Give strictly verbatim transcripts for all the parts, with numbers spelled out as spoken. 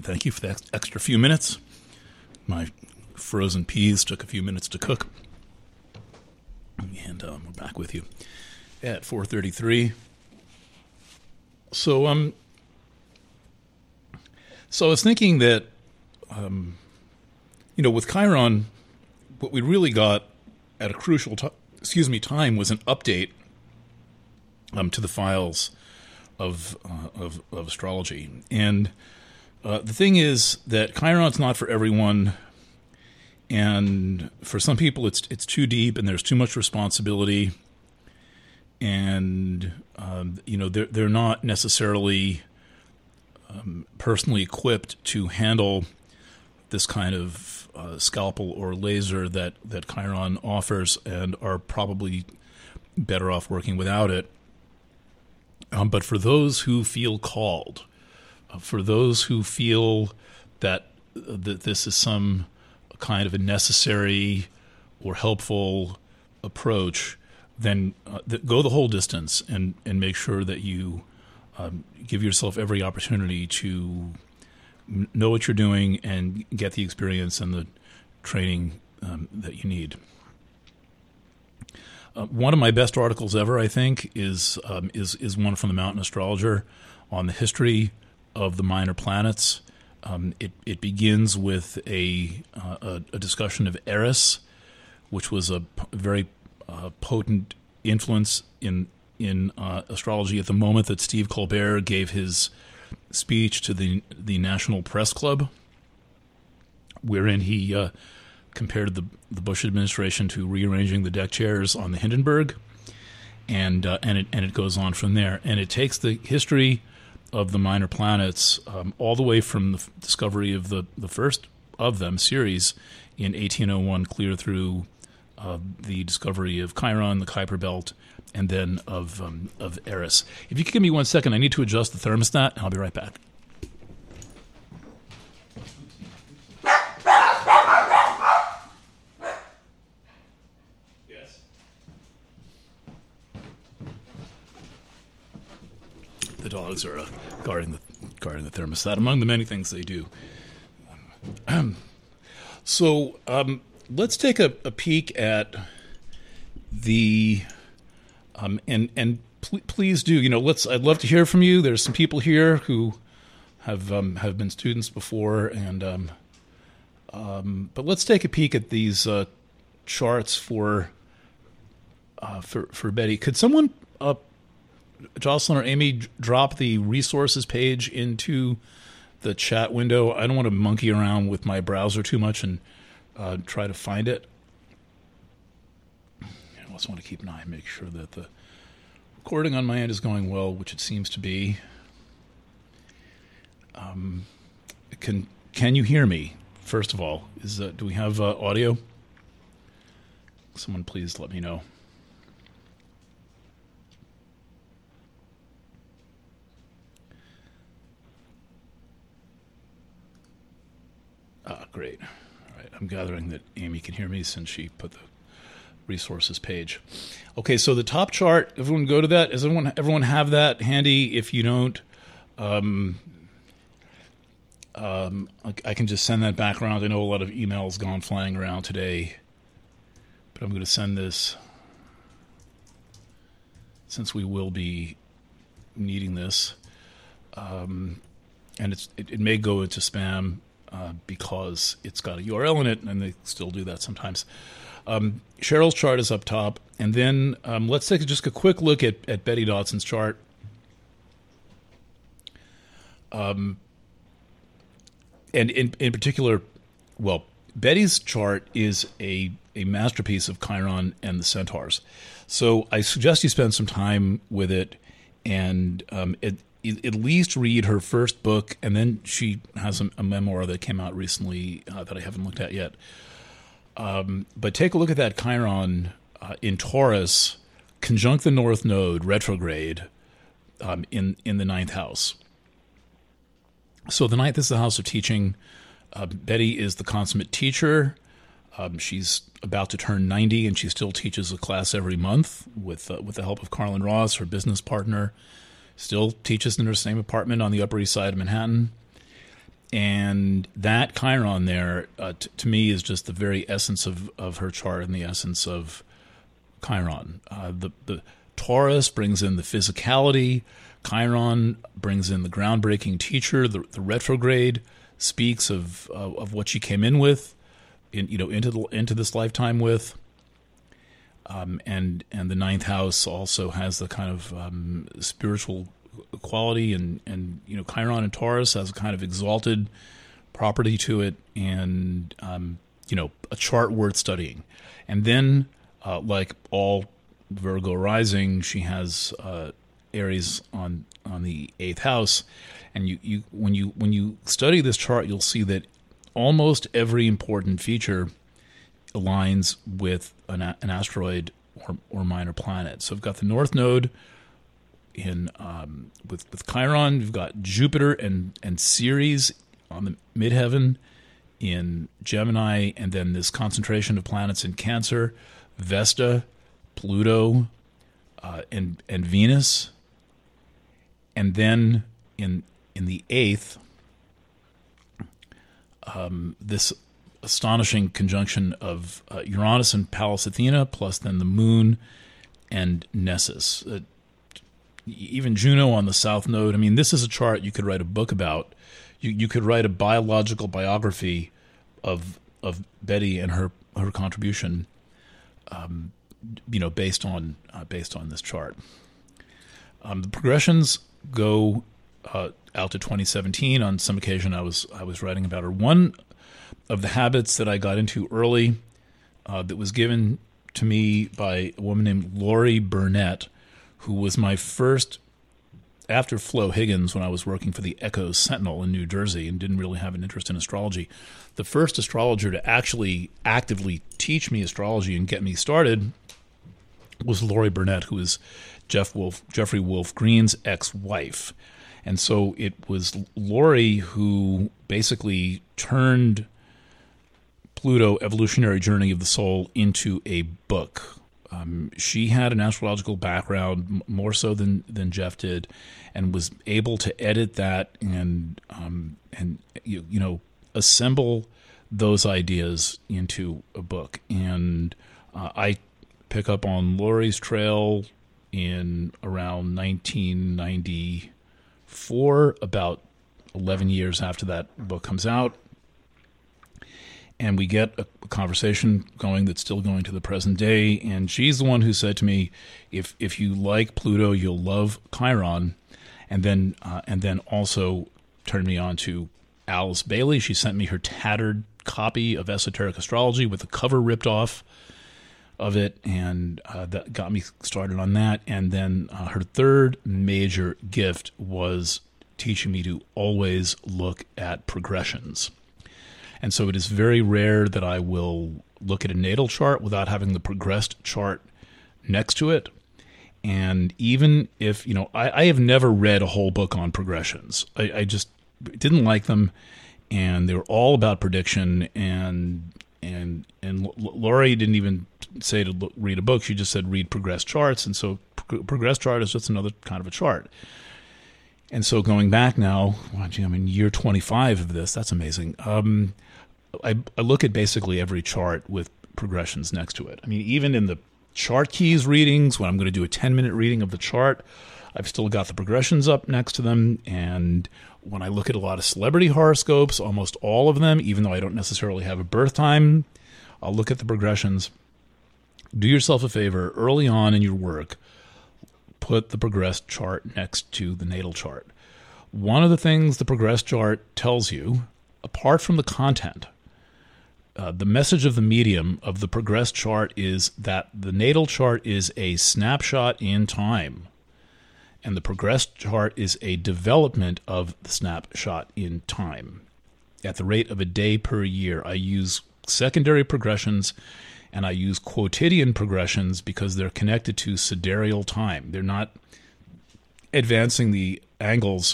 and thank you for the ex- extra few minutes. My frozen peas took a few minutes to cook. And um, we're back with you at four thirty-three. So, um, so I was thinking that, um, you know, with Chiron, what we really got at a crucial, t- excuse me, time was an update um, to the files of uh, of, of astrology. And uh, the thing is that Chiron's not for everyone. And for some people, it's it's too deep, and there's too much responsibility, and um, you know they're they're not necessarily um, personally equipped to handle this kind of uh, scalpel or laser that that Chiron offers, and are probably better off working without it. Um, but for those who feel called, uh, for those who feel that uh, that this is some kind of a necessary or helpful approach, then uh, th- go the whole distance and, and make sure that you um, give yourself every opportunity to m- know what you're doing and get the experience and the training um, that you need. Uh, one of my best articles ever, I think, is um, is is one from the Mountain Astrologer on the history of the minor planets. Um, it, it begins with a, uh, a a discussion of Eris, which was a p- very uh, potent influence in in uh, astrology at the moment that Steve Colbert gave his speech to the the National Press Club, wherein he uh, compared the the Bush administration to rearranging the deck chairs on the Hindenburg, and uh, and it and it goes on from there, and it takes the history of the minor planets, um, all the way from the f- discovery of the, the first of them, Ceres, in eighteen oh one, clear through uh, the discovery of Chiron, the Kuiper Belt, and then of um, of Eris. If you could give me one second, I need to adjust the thermostat, and I'll be right back. Yes. The dogs are uh, guarding the guarding the thermostat, among the many things they do. Um, so um, let's take a, a peek at the um, and and pl- please do. You know, let's. I'd love to hear from you. There's some people here who have um, have been students before, and um, um, but let's take a peek at these uh, charts for uh, for for Betty. Could someone uh, Jocelyn or Amy, drop the resources page into the chat window? I don't want to monkey around with my browser too much and uh, try to find it. I also want to keep an eye and make sure that the recording on my end is going well, which it seems to be. Um, can can you hear me? First of all, is uh, do we have uh, audio? Someone please let me know. Ah, great. All right. I'm gathering that Amy can hear me since she put the resources page. Okay, so the top chart, everyone go to that. Does everyone, everyone have that handy? If you don't, um, um, I, I can just send that back around. I know a lot of emails gone flying around today, but I'm going to send this since we will be needing this. Um, and it's, it, it may go into spam Uh, because it's got a U R L in it, and they still do that sometimes. Um, Cheryl's chart is up top, and then um, let's take just a quick look at, at Betty Dodson's chart. Um, and in, in particular, well, Betty's chart is a, a masterpiece of Chiron and the Centaurs. So I suggest you spend some time with it, and um, it at least read her first book, and then she has a, a memoir that came out recently uh, that I haven't looked at yet. Um, but take a look at that Chiron uh, in Taurus, conjunct the North Node, retrograde, um, in, in the ninth house. So the ninth is the house of teaching. Uh, Betty is the consummate teacher. Um, she's about to turn ninety, and she still teaches a class every month with uh, with the help of Carlin Ross, her business partner. Still teaches in her same apartment on the Upper East Side of Manhattan. and that Chiron there, uh, t- to me, is just the very essence of, of her chart and the essence of Chiron. Uh, the, the Taurus brings in the physicality. Chiron brings in the groundbreaking teacher. The, the retrograde speaks of uh, of what she came in with, in you know into the, into this lifetime with. Um, and and the ninth house also has the kind of um, spiritual quality, and, and you know Chiron and Taurus has a kind of exalted property to it, and um, you know a chart worth studying. And then, uh, like all Virgo rising, she has uh, Aries on on the eighth house, and you, you when you when you study this chart, you'll see that almost every important feature aligns with an, an asteroid or, or minor planet. So we've got the North Node in um, with with Chiron. We've got Jupiter and and Ceres on the midheaven in Gemini, and then this concentration of planets in Cancer, Vesta, Pluto, uh, and and Venus, and then in in the eighth, um, this astonishing conjunction of uh, Uranus and Pallas Athena, plus then the Moon and Nessus. Uh, even Juno on the South Node. I mean, this is a chart you could write a book about. You you could write a biological biography of of Betty and her her contribution. Um, you know, based on uh, based on this chart. Um, the progressions go uh, out to twenty seventeen. On some occasion, I was I was writing about her. One of the habits that I got into early, uh, that was given to me by a woman named Lori Burnett, who was my first, after Flo Higgins, when I was working for the Echo Sentinel in New Jersey and didn't really have an interest in astrology, the first astrologer to actually actively teach me astrology and get me started was Lori Burnett, who is Jeff Wolf, Jeffrey Wolf Green's ex-wife. And so it was Lori who basically turned Pluto, Evolutionary Journey of the Soul, into a book. Um, she had an astrological background, more so than, than Jeff did, and was able to edit that and um, and you, you know assemble those ideas into a book. And uh, I pick up on Lori's trail in around nineteen ninety-four, about eleven years after that book comes out. And we get a conversation going that's still going to the present day. And she's the one who said to me, if if you like Pluto, you'll love Chiron. And then uh, and then also turned me on to Alice Bailey. She sent me her tattered copy of Esoteric Astrology with the cover ripped off of it, and uh, that got me started on that. And then uh, her third major gift was teaching me to always look at progressions. And so it is very rare that I will look at a natal chart without having the progressed chart next to it. And even if, you know, I, I have never read a whole book on progressions. I, I just didn't like them, and they were all about prediction. And and and Lori didn't even say to look, read a book. She just said read progressed charts. And so pro- progressed chart is just another kind of a chart. And so going back now, I mean, year twenty-five of this, that's amazing. Um, I, I look at basically every chart with progressions next to it. I mean, even in the chart keys readings, when I'm going to do a ten-minute reading of the chart, I've still got the progressions up next to them. And when I look at a lot of celebrity horoscopes, almost all of them, even though I don't necessarily have a birth time, I'll look at the progressions. Do yourself a favor, early on in your work, put the progressed chart next to the natal chart. One of the things the progressed chart tells you, apart from the content, uh, the message of the medium of the progressed chart is that the natal chart is a snapshot in time, and the progressed chart is a development of the snapshot in time. At the rate of a day per year, I use secondary progressions and I use quotidian progressions because they're connected to sidereal time. They're not advancing the angles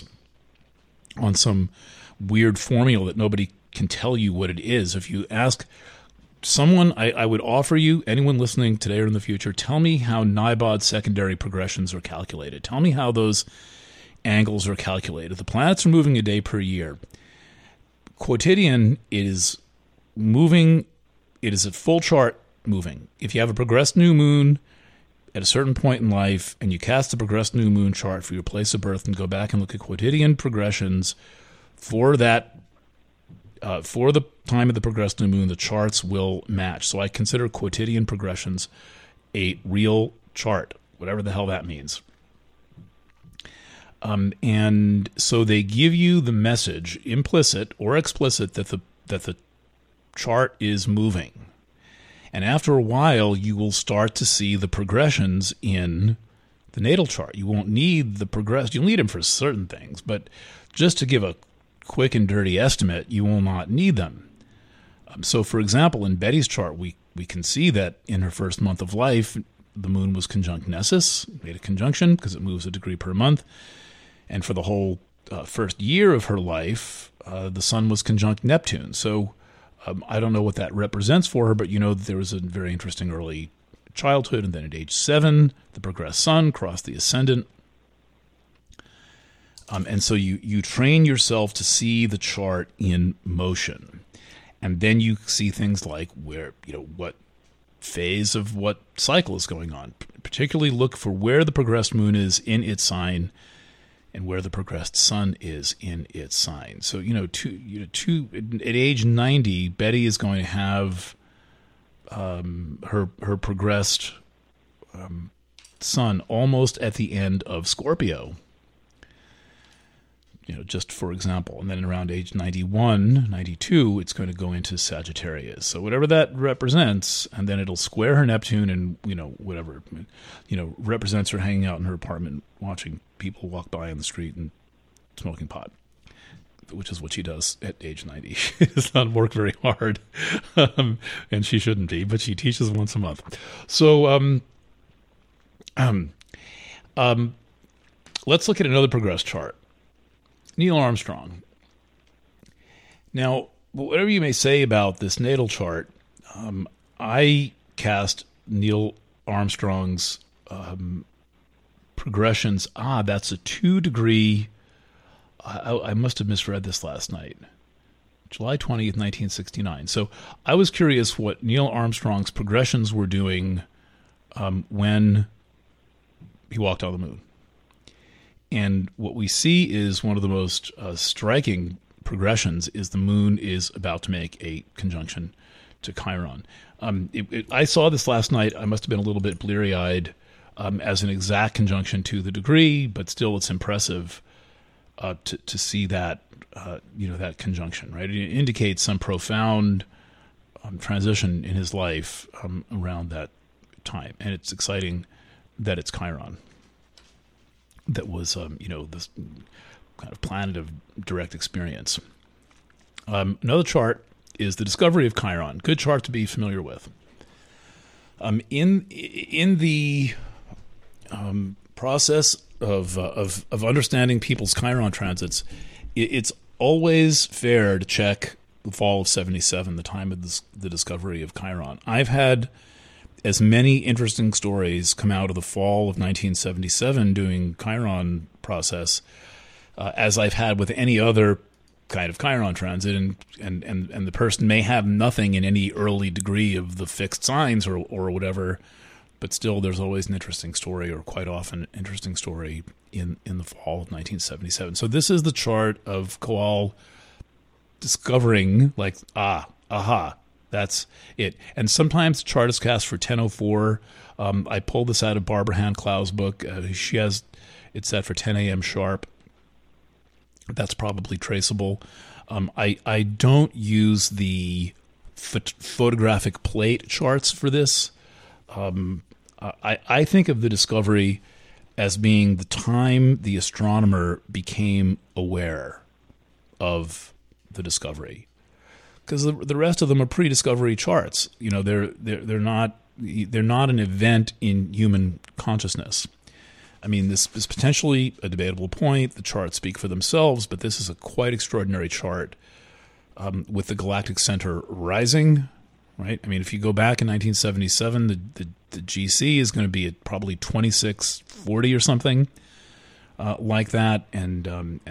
on some weird formula that nobody can tell you what it is. If you ask someone, I, I would offer you, anyone listening today or in the future, tell me how Nibod secondary progressions are calculated. Tell me how those angles are calculated. The planets are moving a day per year. quotidian is moving. It is a full chart moving. If you have a progressed new moon at a certain point in life, and you cast the progressed new moon chart for your place of birth and go back and look at quotidian progressions for that, uh, for the time of the progressed new moon, the charts will match. So I consider quotidian progressions a real chart, whatever the hell that means. Um, and so they give you the message, implicit or explicit, that the that the chart is moving. And after a while, you will start to see the progressions in the natal chart. You won't need the progress. You'll need them for certain things, but just to give a quick and dirty estimate, you will not need them. Um, so, for example, in Betty's chart, we, we can see that in her first month of life, the moon was conjunct Nessus, made a conjunction because it moves a degree per month. And for the whole uh, first year of her life, uh, the sun was conjunct Neptune. So um, I don't know what that represents for her, but you know that there was a very interesting early childhood, and then at age seven, the progressed sun crossed the ascendant. Um, and so you, you train yourself to see the chart in motion. And then you see things like where, you know, what phase of what cycle is going on. Particularly look for where the progressed moon is in its sign and where the progressed sun is in its sign. So, you know, two, you know, two, at age ninety, Betty is going to have um, her her progressed um, sun almost at the end of Scorpio. You know, just for example. And then around age ninety-one, ninety-two, it's going to go into Sagittarius. So whatever that represents, and then it'll square her Neptune, and, you know, whatever, you know, represents her hanging out in her apartment watching people walk by on the street and smoking pot, which is what she does at age ninety. She does not work very hard, um, and she shouldn't be, but she teaches once a month. So um, um, um, let's look at another progressed chart. Neil Armstrong. Now, whatever you may say about this natal chart, um, I cast Neil Armstrong's um, progressions. Ah, that's a two-degree. I, I must have misread this last night. July twentieth, nineteen sixty-nine. So I was curious what Neil Armstrong's progressions were doing um, when he walked on the moon. And what we see is one of the most uh, striking progressions is the moon is about to make a conjunction to Chiron. Um, it, it, I saw this last night. I must have been a little bit bleary-eyed um, as an exact conjunction to the degree, but still it's impressive uh, to, to see that, uh, you know, that conjunction, right? It indicates some profound um, transition in his life um, around that time. And it's exciting that it's Chiron. That was, um, you know, this kind of planet of direct experience. Um, another chart is the discovery of Chiron. Good chart to be familiar with. Um, in in the um, process of, uh, of of understanding people's Chiron transits, it, it's always fair to check the fall of seventy-seven, the time of this, the discovery of Chiron. I've had as many interesting stories come out of the fall of nineteen seventy-seven doing Chiron process uh, as I've had with any other kind of Chiron transit, and, and, and, and the person may have nothing in any early degree of the fixed signs or or whatever, but still there's always an interesting story, or quite often an interesting story in, in the fall of nineteen seventy-seven. So this is the chart of Kowal discovering, like, ah, aha, that's it. And sometimes the chart is cast for ten oh four. Um, I pulled this out of Barbara Hand-Clow's book. Uh, she has it set for ten a.m. sharp. That's probably traceable. Um, I, I don't use the ph- photographic plate charts for this. Um, I, I think of the discovery as being the time the astronomer became aware of the discovery. Because the, the rest of them are pre-discovery charts. You know, they're they're they're not they're not an event in human consciousness. I mean, this is potentially a debatable point. The charts speak for themselves, but this is a quite extraordinary chart um, with the galactic center rising. Right? I mean, if you go back in nineteen seventy-seven, the the, the G C is going to be at probably twenty-six forty or something uh, like that, and um, and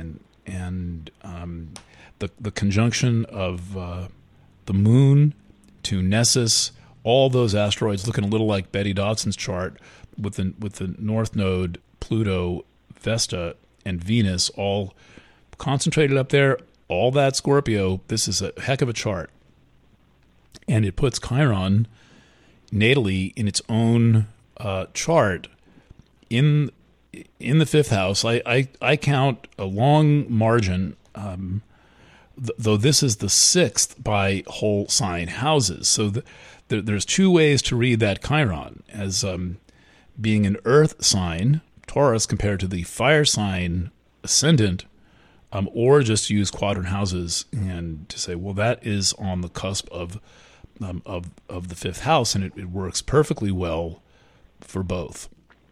and um, the the conjunction of uh, the moon to Nessus, all those asteroids looking a little like Betty Dodson's chart, with the with the North Node, Pluto, Vesta, and Venus all concentrated up there. All that Scorpio. This is a heck of a chart, and it puts Chiron natally in its own uh, chart in in the fifth house. I I, I count a long margin. Um, th- though this is the sixth by whole sign houses, so the, the, there's two ways to read that Chiron as um, being an Earth sign, Taurus, compared to the fire sign ascendant, um, or just use quadrant houses and to say, well, that is on the cusp of um, of of the fifth house, and it, it works perfectly well for both.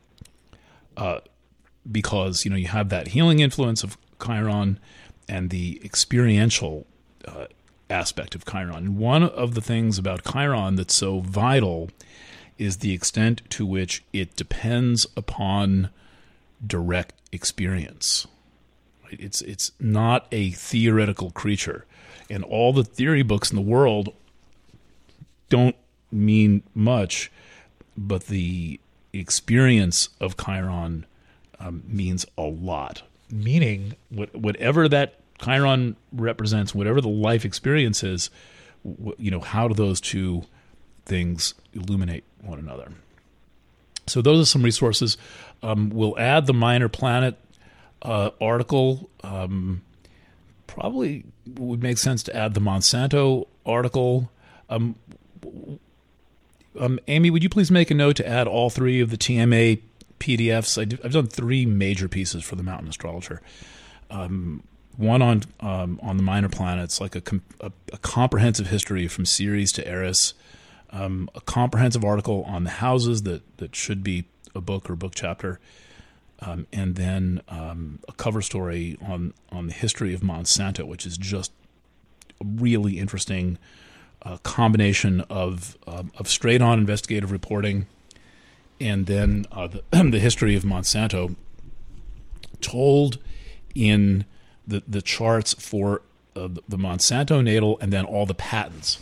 Uh, because you know you have that healing influence of Chiron and the experiential uh, aspect of Chiron. And one of the things about Chiron that's so vital is the extent to which it depends upon direct experience. It's it's not a theoretical creature, and all the theory books in the world don't mean much, but the experience of Chiron um, means a lot. Meaning, what, whatever that Chiron represents, whatever the life experience is, w- you know, how do those two things illuminate one another? So those are some resources. Um, we'll add the minor planet uh, article. Um, probably would make sense to add the Monsanto article. Um, um, Amy, would you please make a note to add all three of the T M A P D Fs? I do, I've done three major pieces for the Mountain Astrologer. Um, one on um, on the minor planets, like a, com- a, a comprehensive history from Ceres to Eris. Um, a comprehensive article on the houses that, that should be a book or book chapter. Um, and then um, a cover story on, on the history of Monsanto, which is just a really interesting uh, combination of um, of straight-on investigative reporting and then uh, the, the history of Monsanto told in the, the charts for uh, the, the Monsanto natal and then all the patents.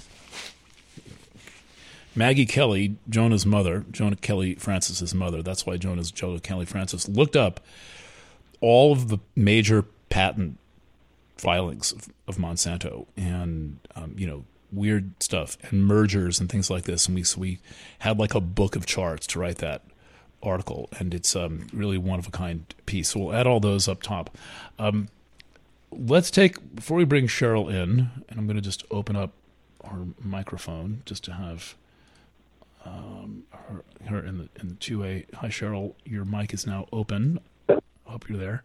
Maggie Kelly, Jonah's mother, Jonah Kelly Francis's mother, that's why Jonah's Jonah Kelly Francis, looked up all of the major patent filings of, of Monsanto and, um, you know, weird stuff and mergers and things like this. And we so we had like a book of charts to write that article, and it's um, really one of a kind piece. So we'll add all those up top. Um, let's take, before we bring Cheryl in, and I'm going to just open up our microphone just to have um, her, her in the in the two A. Hi, Cheryl. Your mic is now open. I hope you're there.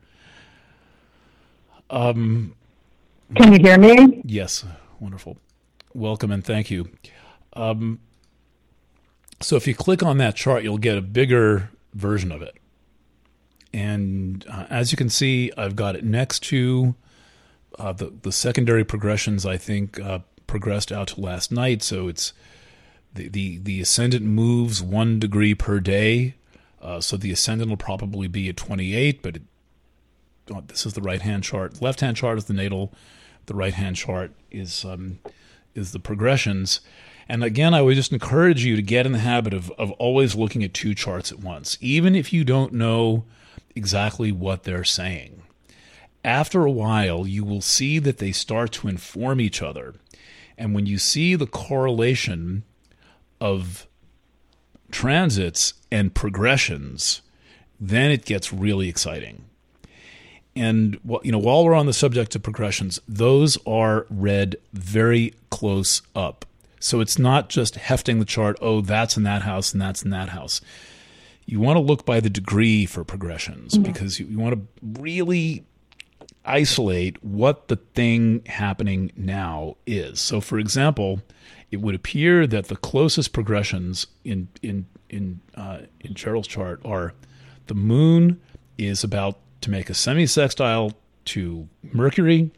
Um, Can you hear me? Yes. Wonderful. Welcome and thank you. Um, so if you click on that chart, you'll get a bigger version of it. And uh, as you can see, I've got it next to uh, the, the secondary progressions, I think, uh, progressed out to last night. So it's the, the, the ascendant moves one degree per day. Uh, so the ascendant will probably be at twenty-eight, but it, oh, this is the right-hand chart. Left-hand chart is the natal. The right-hand chart is... Um, is the progressions. And again, I would just encourage you to get in the habit of, of always looking at two charts at once, even if you don't know exactly what they're saying. After a while, you will see that they start to inform each other. And when you see the correlation of transits and progressions, then it gets really exciting. And you know, while we're on the subject of progressions, those are read very close up. So it's not just hefting the chart, oh, that's in that house and that's in that house. You want to look by the degree for progressions mm-hmm. because you, you want to really isolate what the thing happening now is. So, for example, it would appear that the closest progressions in in in uh, in Cheryl's chart are the moon is about to make a semi-sextile to Mercury.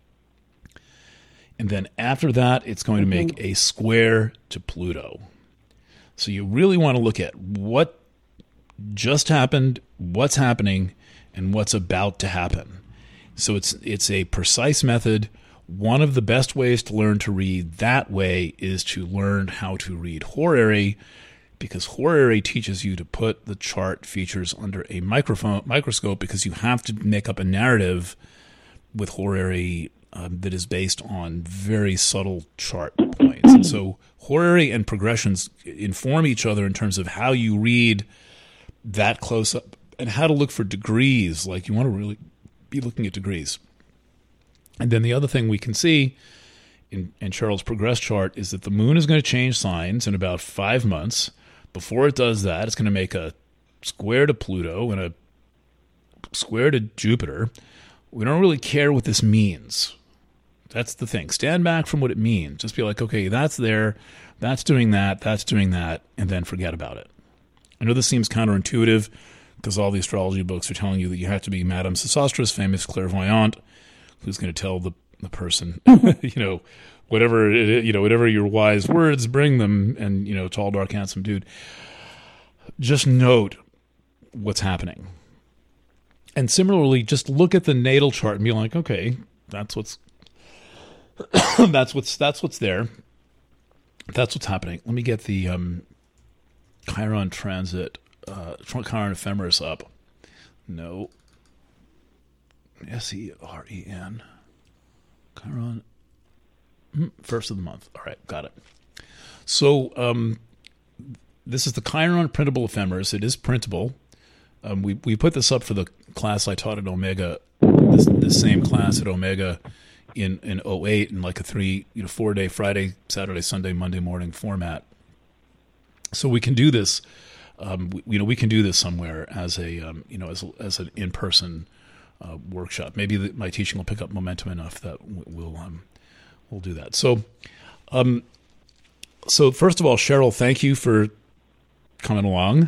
And then after that, it's going to make a square to Pluto. So you really want to look at what just happened, what's happening, and what's about to happen. So it's it's a precise method. One of the best ways to learn to read that way is to learn how to read horary, because horary teaches you to put the chart features under a microphone microscope, because you have to make up a narrative with horary um, that is based on very subtle chart points. And so horary and progressions inform each other in terms of how you read that close up and how to look for degrees. Like, you want to really be looking at degrees. And then the other thing we can see in, in Cheryl's progress chart is that the moon is going to change signs in about five months. Before it does that, it's going to make a square to Pluto and a square to Jupiter. We don't really care what this means. That's the thing. Stand back from what it means. Just be like, okay, that's there, that's doing that, that's doing that, and then forget about it. I know this seems counterintuitive because all the astrology books are telling you that you have to be Madame Sosostris, famous clairvoyante, who's going to tell the, the person, you know, whatever, it, you know, whatever your wise words, bring them, and, you know, tall, dark, handsome dude. Just note what's happening. And similarly, just look at the natal chart and be like, okay, that's what's, that's what's, that's what's there. That's what's happening. Let me get the um, Chiron transit, uh, Chiron ephemeris up. No. S E R E N. Chiron. First of the month. All right, got it. So um, this is the Chiron printable ephemeris. It is printable. Um, we we put this up for the class I taught at Omega, this, this same class at Omega in in oh eight, in like a three, you know, four day Friday, Saturday, Sunday, Monday morning format. So we can do this. Um, we, you know, we can do this somewhere as a um, you know as a, as an in person uh, workshop. Maybe the, my teaching will pick up momentum enough that we'll um, we'll do that. So, um, so first of all, Cheryl, thank you for coming along.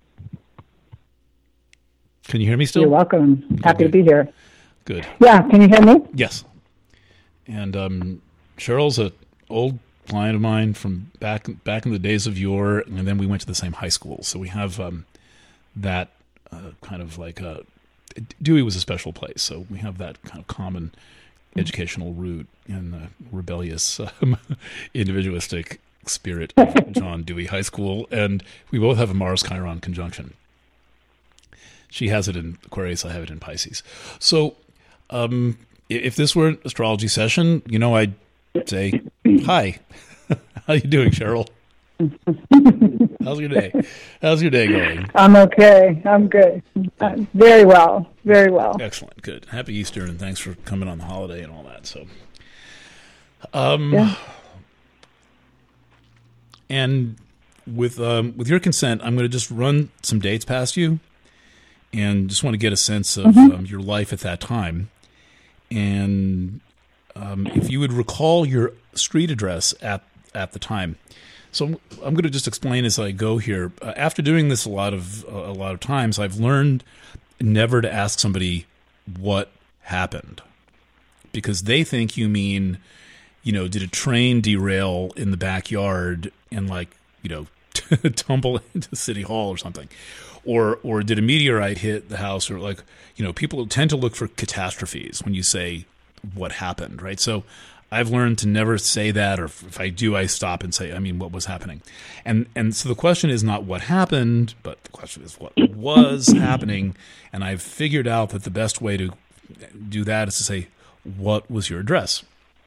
Can you hear me still? You're welcome. Happy okay. to be here. Good. Yeah, can you hear me? Yes. And um, Cheryl's an old client of mine from back back in the days of yore, and then we went to the same high school. So we have um, that uh, kind of like a, Dewey was a special place, so we have that kind of common educational root in the rebellious, um, individualistic spirit of John Dewey High School, and we both have a Mars-Chiron conjunction. She has it in Aquarius, I have it in Pisces. So um, if this were an astrology session, you know, I'd say, hi, how you doing, Cheryl? How's your day? How's your day going? I'm okay. I'm good. Uh, very well. Very well. Excellent. Good. Happy Easter, and thanks for coming on the holiday and all that. So, um, yeah. and with um, with your consent, I'm going to just run some dates past you, and just want to get a sense of mm-hmm. um, your life at that time, and um, if you would recall your street address at at the time. So I'm, I'm going to just explain as I go here. Uh, after doing this a lot of uh, a lot of times, I've learned never to ask somebody what happened, because they think you mean, you know, did a train derail in the backyard and, like, you know, tumble into City Hall or something, or or did a meteorite hit the house, or, like, you know, people tend to look for catastrophes when you say what happened, right? So I've learned to never say that, or if I do, I stop and say, I mean, what was happening? And and so the question is not what happened, but the question is what was happening. And I've figured out that the best way to do that is to say, what was your address?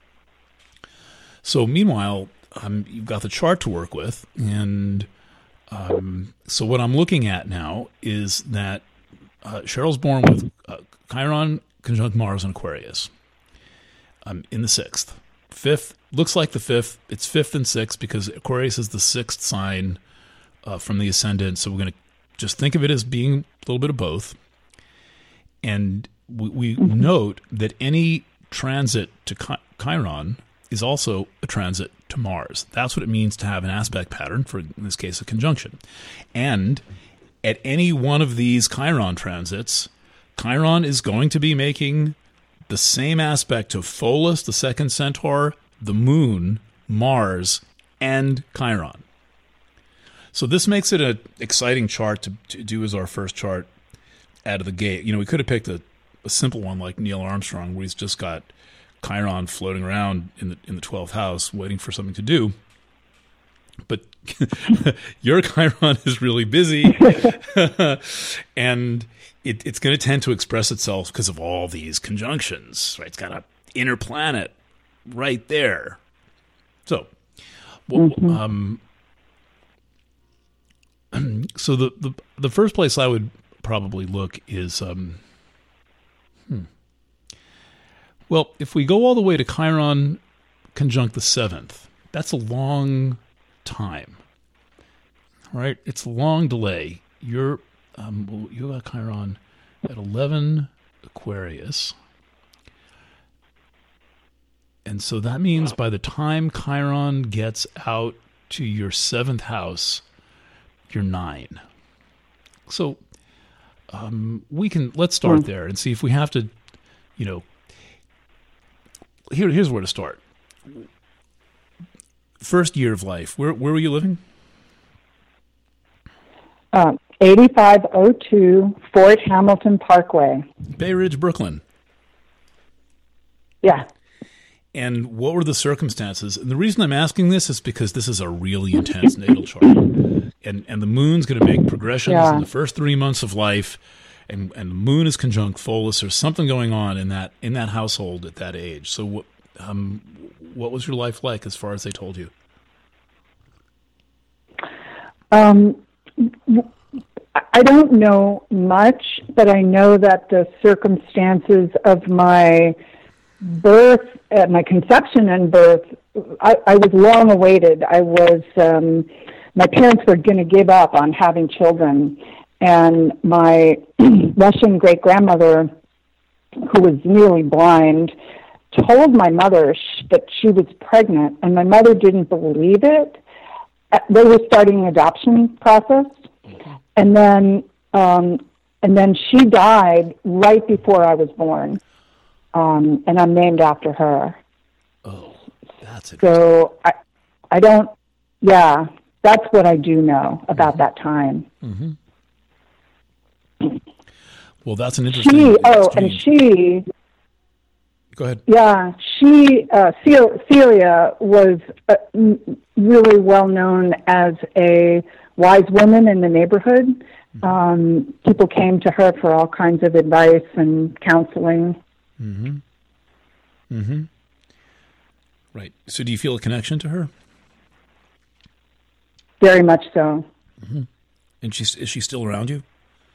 So meanwhile, um, you've got the chart to work with. And um, so what I'm looking at now is that uh, Cheryl's born with uh, Chiron conjunct Mars in Aquarius. Um, in the sixth. Fifth, looks like the fifth. It's fifth and sixth because Aquarius is the sixth sign uh, from the ascendant. So we're going to just think of it as being a little bit of both. And we, we mm-hmm. note that any transit to Chi- Chiron is also a transit to Mars. That's what it means to have an aspect pattern, for in this case, a conjunction. And at any one of these Chiron transits, Chiron is going to be making the same aspect to Pholus, the second centaur, the moon, Mars, and Chiron. So this makes it an exciting chart to, to do as our first chart out of the gate. You know, we could have picked a, a simple one like Neil Armstrong, where he's just got Chiron floating around in the in the twelfth house, waiting for something to do. But your Chiron is really busy, and it, it's going to tend to express itself because of all these conjunctions. Right? It's got an inner planet right there. So, well, mm-hmm. um, so the, the the first place I would probably look is, um, hmm. well, if we go all the way to Chiron conjunct the seventh, that's a long time, right? It's a long delay. You're, um, well, you got Chiron at eleven Aquarius. And so that means by the time Chiron gets out to your seventh house, you're nine. So um, we can, let's start there and see if we have to, you know, here, here's where to start. First year of life, where where were you living? Um, eighty-five oh two Fort Hamilton Parkway. Bay Ridge, Brooklyn. Yeah. And what were the circumstances? And the reason I'm asking this is because this is a really intense natal chart. And and the moon's going to make progressions yeah. in the first three months of life, and, and the moon is conjunct Pholus. There's something going on in that in that household at that age. So what um, what was your life like as far as they told you? Um, I don't know much, but I know that the circumstances of my birth, uh, my conception and birth, I, I was long awaited. I was, um, my parents were going to give up on having children, and my Russian great-grandmother, who was nearly blind, told my mother sh- that she was pregnant, and my mother didn't believe it. Uh, they were starting an adoption process, and then um, and then she died right before I was born, um, and I'm named after her. Oh, that's interesting. So I, I don't, yeah, that's what I do know about mm-hmm. that time. Mm-hmm. Well, that's an interesting. She, oh, exchange. and she. Go ahead. Yeah, she, uh, Celia was uh, really well known as a wise woman in the neighborhood. Mm-hmm. Um, people came to her for all kinds of advice and counseling. Mm-hmm. Mm-hmm. Right. So do you feel a connection to her? Very much so. Mm-hmm. And she's, is she still around you?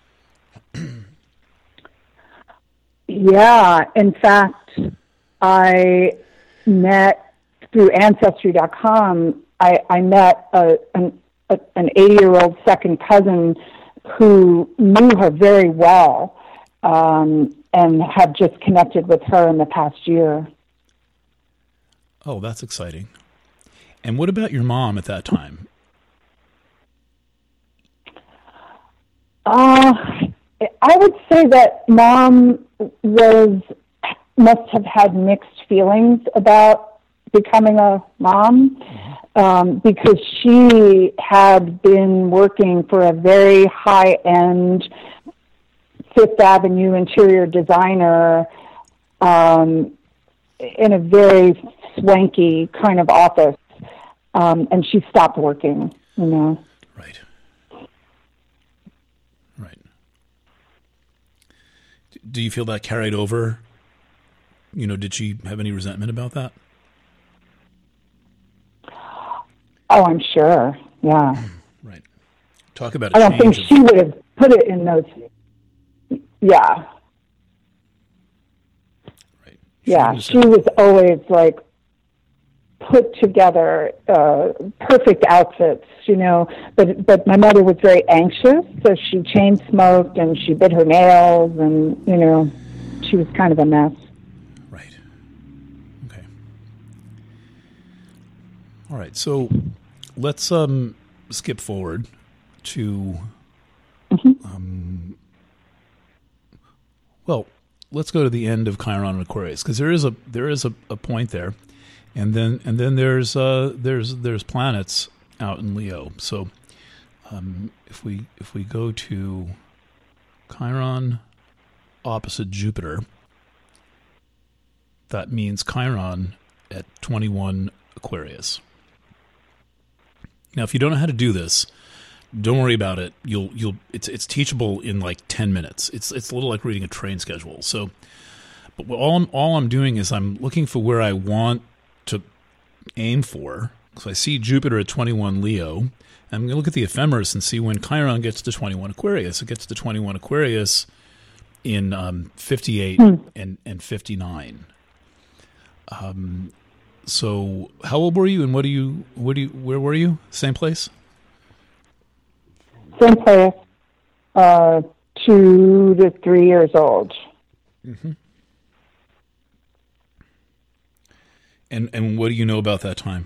Yeah, in fact, I met through Ancestry dot com. I, I met a, an a, an eighty-year-old second cousin who knew her very well, um, and have just connected with her in the past year. Oh, that's exciting. And what about your mom at that time? Uh, I would say that Mom was must have had mixed feelings about becoming a mom, um, because she had been working for a very high-end Fifth Avenue interior designer um, in a very swanky kind of office, um, and she stopped working, you know. Right. Right. Do you feel that carried over? You know, did she have any resentment about that? Oh, I'm sure. Yeah. Right. Talk about. A I don't think of... she would have put it in those. Yeah. Right. She yeah, she was always like put together uh, perfect outfits, you know. But but my mother was very anxious, so she chain smoked and she bit her nails, and you know, she was kind of a mess. Right. Okay. All right. So let's um, skip forward to. Mm-hmm. Um, well, let's go to the end of Chiron and Aquarius, because there is a there is a, a point there. And then, and then there's uh, there's there's planets out in Leo. So, um, if we if we go to Chiron opposite Jupiter. That means Chiron at twenty-one Aquarius. Now, if you don't know how to do this, don't worry about it. You'll you'll it's it's teachable in like ten minutes. It's it's a little like reading a train schedule. So, but all I'm, all I'm doing is I'm looking for where I want to aim for. So I see Jupiter at twenty-one Leo. I'm going to look at the ephemeris and see when Chiron gets to twenty-one Aquarius. It gets to twenty-one Aquarius in um, fifty-eight hmm. and, and fifty-nine. Um, so how old were you, and what do you, what do you, where were you? Same place? Same place. Uh, two to three years old. Mm-hmm. And and what do you know about that time?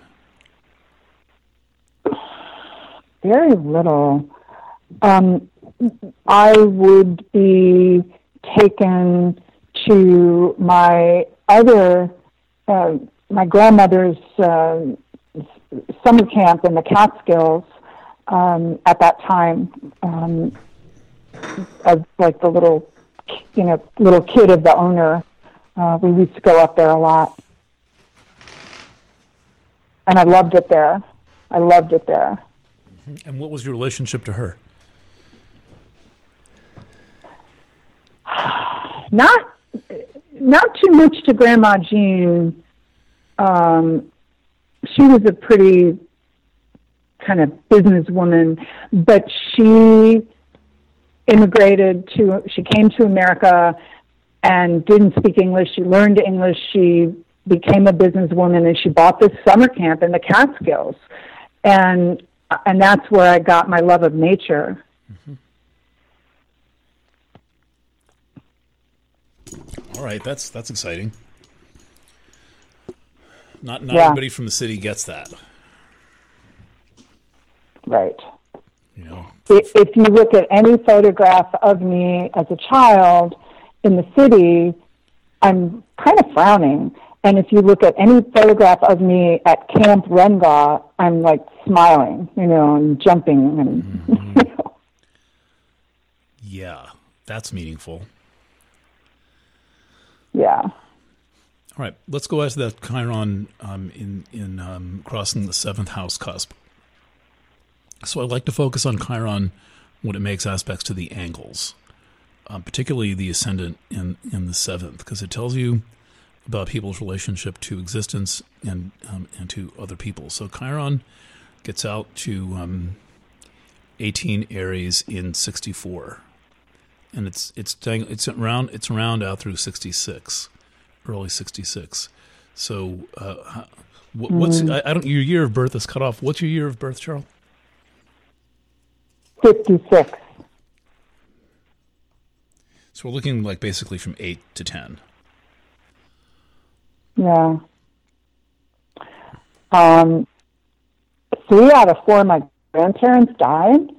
Very little. Um, I would be taken to my other, uh, my grandmother's uh, summer camp in the Catskills um, at that time. Um, as like the little, you know, little kid of the owner, uh, we used to go up there a lot, and I loved it there. I loved it there. And what was your relationship to her? Not, not too much to Grandma Jean. Um, she was a pretty kind of businesswoman, but she immigrated to. She came to America and didn't speak English. She learned English. She became a businesswoman, and she bought this summer camp in the Catskills, and. And that's where I got my love of nature. Mm-hmm. All right, that's that's exciting. Not not yeah. everybody from the city gets that. Right. You know, if, if you look at any photograph of me as a child in the city, I'm kind of frowning. And if you look at any photograph of me at Camp Renga, I'm like smiling, you know, and jumping. And mm-hmm. you know. Yeah, that's meaningful. Yeah. All right, let's go to that Chiron um, in, in um, crossing the seventh house cusp. So I'd like to focus on Chiron when it makes aspects to the angles, uh, particularly the ascendant in, in the seventh, because it tells you about people's relationship to existence and um, and to other people. So Chiron gets out to um, eighteen Aries in sixty-four, and it's it's it's around it's around out through sixty-six, early sixty-six. So uh, what, what's mm. I, I don't your year of birth is cut off. What's your year of birth, Cheryl? fifty-six. So we're looking like basically from eight to ten. Yeah. Um, three out of four of my grandparents died,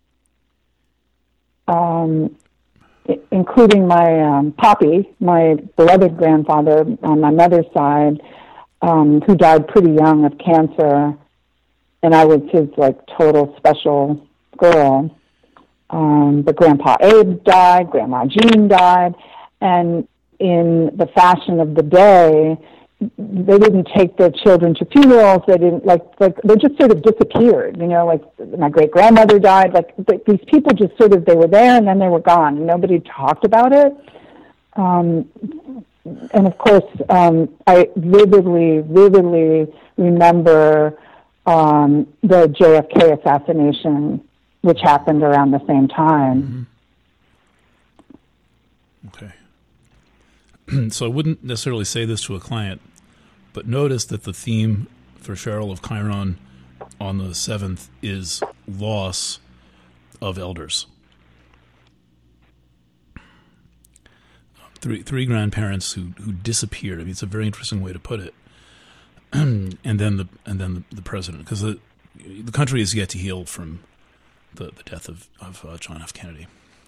um, I- including my um, Poppy, my beloved grandfather on my mother's side, um, who died pretty young of cancer, and I was his like total special girl. Um, but Grandpa Abe died, Grandma Jean died, and in the fashion of the day, they didn't take their children to funerals. They didn't like like they just sort of disappeared. You know, like my great grandmother died. Like these people just sort of they were there and then they were gone. And nobody talked about it. Um, and of course, um, I vividly, vividly remember um, the J F K assassination, which happened around the same time. Mm-hmm. Okay. So I wouldn't necessarily say this to a client, but notice that the theme for Cheryl of Chiron on the seventh is loss of elders. Three three grandparents who, who disappeared. I mean, it's a very interesting way to put it. and then the and then the, the president, because the the country is yet to heal from the, the death of of uh, John F. Kennedy.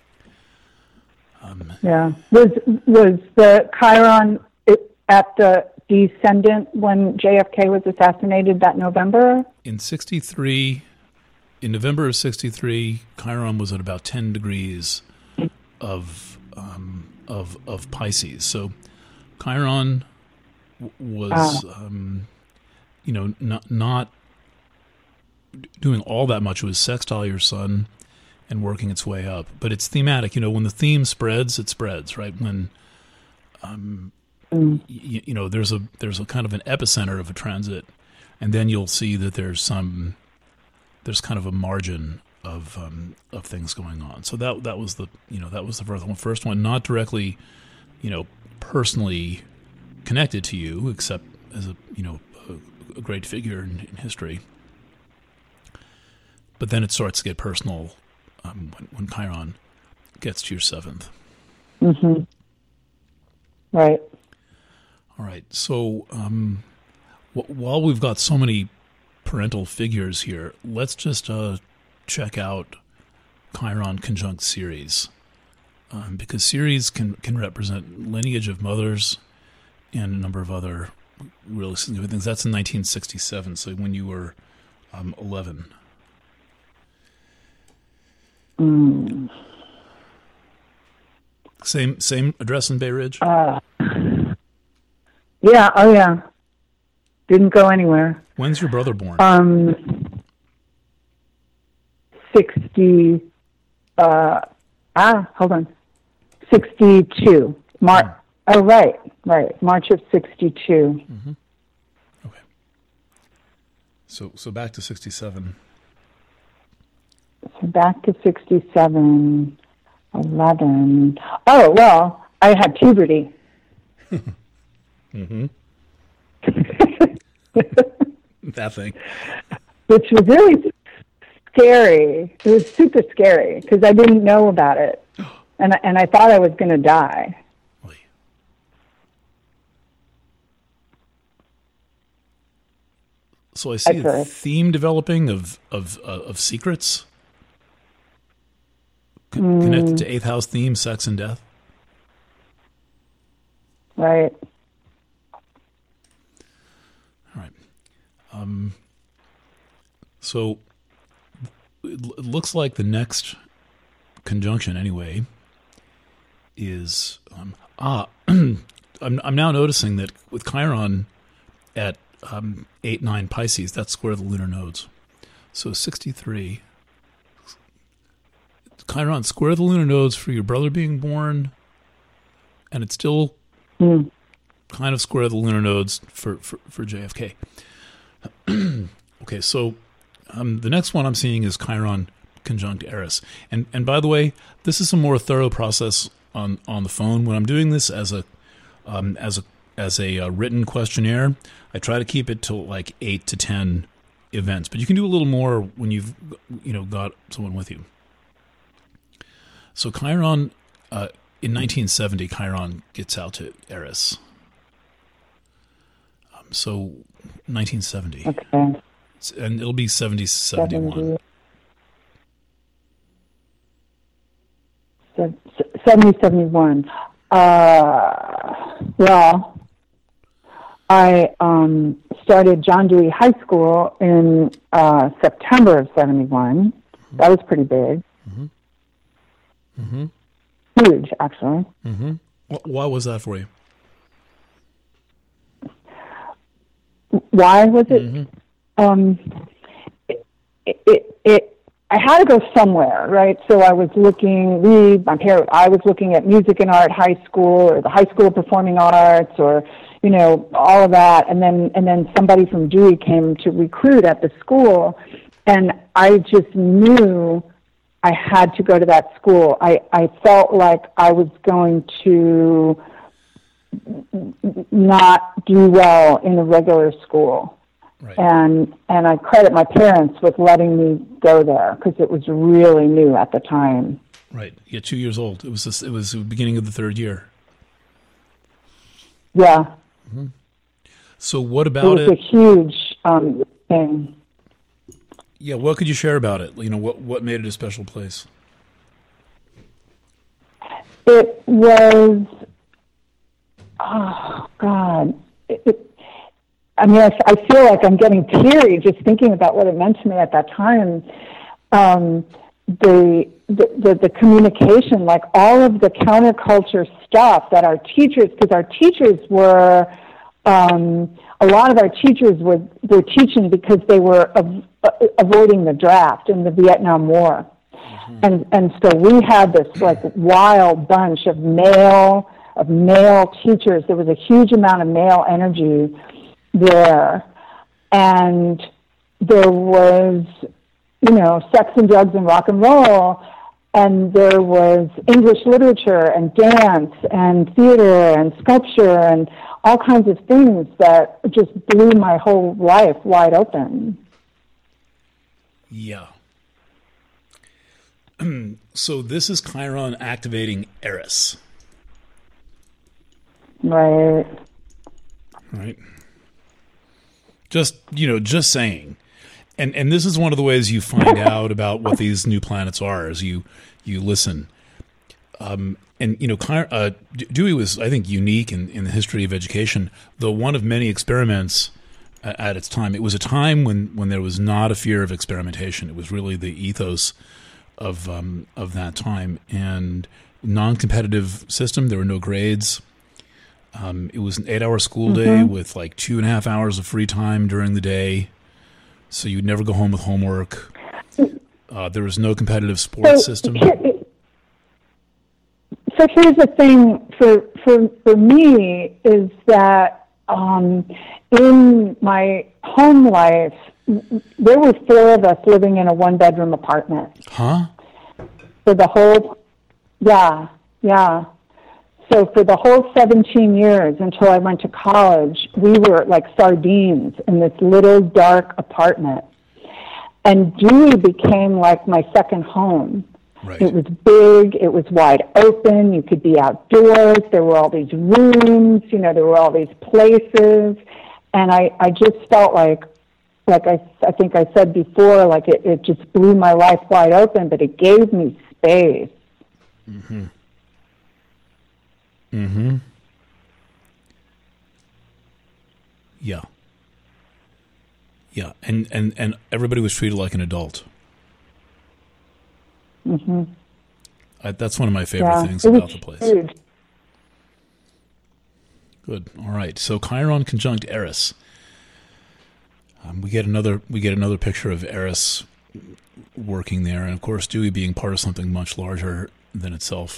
Um, yeah. Was was the Chiron at the descendant when J F K was assassinated that November? In sixty-three, in November of sixty-three, Chiron was at about ten degrees of um, of of Pisces. So Chiron was, Ah. um, you know, not not doing all that much. It was sextile your sun and working its way up. But it's thematic. You know, when the theme spreads, it spreads, right? When, um, Mm. y- you know, there's a there's a kind of an epicenter of a transit, and then you'll see that there's some there's kind of a margin of um, of things going on. So that that was the you know that was the first one. First one, not directly, you know, personally connected to you, except as a you know a, a great figure in, in history. But then it starts to get personal um, when, when Chiron gets to your seventh. Mm-hmm. Right. All right. So um, w- while we've got so many parental figures here, let's just uh, check out Chiron conjunct Ceres, um, because Ceres can can represent lineage of mothers and a number of other really significant things. That's in nineteen sixty-seven, so when you were um, eleven. Mm. Same same address in Bay Ridge? Uh, yeah, oh yeah. Didn't go anywhere. When's your brother born? Um, sixty, uh, ah, hold on. sixty-two. Mar- oh. oh, right, right. March of sixty-two. Mm-hmm. Okay. So so back to sixty-seven. So back to sixty-seven, eleven. Oh, well, I had puberty. Mm-hmm. That thing. Which was really scary. It was super scary because I didn't know about it. And, and I thought I was going to die. So I see a first. theme developing of of uh, of secrets C- Mm. connected to eighth house theme, sex and death. Right. All right. Um, so it, l- it looks like the next conjunction, anyway, is um, ah. I'm I'm now noticing that with Chiron at um, eight nine Pisces, that's square the lunar nodes. So sixty-three. Chiron square the lunar nodes for your brother being born, and it's still Mm. kind of square the lunar nodes for, for, for J F K. Okay, so um, the next one I'm seeing is Chiron conjunct Eris. And and by the way, this is a more thorough process on, on the phone. When I'm doing this as a um, as a as a uh, written questionnaire, I try to keep it to like eight to ten events. But you can do a little more when you've you know got someone with you. So Chiron, uh, in nineteen seventy, Chiron gets out to Eris. Um, so nineteen seventy. Okay. And it'll be seventy, seventy-one. seventy, seventy, seventy-one. Uh, well, I um, started John Dewey High School in uh, September of seventy-one. Mm-hmm. That was pretty big. Mm-hmm. Mm-hmm. Huge, actually. Mm-hmm. Why was that for you? Why was it? Mm-hmm. Um, it, it, it, I had to go somewhere, right? So I was looking, we, my parents, I was looking at music and art high school or the high school of performing arts or, you know, all of that. And then, and then somebody from Dewey came to recruit at the school. And I just knew I had to go to that school. I, I felt like I was going to not do well in a regular school. Right. And and I credit my parents with letting me go there because it was really new at the time. Right. Yeah, two years old. It was this, it was the beginning of the third year. Yeah. Mm-hmm. So what It about was it? a huge um, thing. Yeah, what could you share about it? You know, what what made it a special place? It was, oh, God. It, it, I mean, I, I feel like I'm getting teary just thinking about what it meant to me at that time. Um, the, the, the, the communication, like all of the counterculture stuff that our teachers, because our teachers were, um, a lot of our teachers were, were teaching because they were av- avoiding the draft in the Vietnam War. Mm-hmm. And, and so we had this like wild bunch of male, of male teachers. There was a huge amount of male energy there. And there was, you know, sex and drugs and rock and roll, and there was English literature and dance and theater and sculpture and all kinds of things that just blew my whole life wide open. Yeah. So this is Chiron activating Eris. Right. Right. Just, you know, just saying. And and this is one of the ways you find out about what these new planets are, as you you listen. Um, and, you know, uh, Dewey was, I think, unique in, in the history of education, though one of many experiments at, at its time. It was a time when, when there was not a fear of experimentation. It was really the ethos of um, of that time. And non-competitive system, there were no grades. Um, it was an eight-hour school day mm-hmm. with like two and a half hours of free time during the day. So you'd never go home with homework. Uh, there was no competitive sports so, system. So here's the thing for for for me is that um, in my home life, there were four of us living in a one-bedroom apartment. Huh? For the whole, yeah, yeah. So for the whole seventeen years until I went to college, we were like sardines in this little dark apartment. And Dewey became like my second home. Right. It was big, it was wide open, you could be outdoors, there were all these rooms, you know, there were all these places. And I, I just felt like, like I, I think I said before, like it, it just blew my life wide open, but it gave me space. Mm-hmm. Mm-hmm. Yeah. Yeah, and, and, and everybody was treated like an adult. Mm-hmm. I, that's one of my favorite yeah, things about the place. Huge. Good. All right. So Chiron conjunct Eris. Um, we get another we get another picture of Eris working there, and of course Dewey being part of something much larger than itself.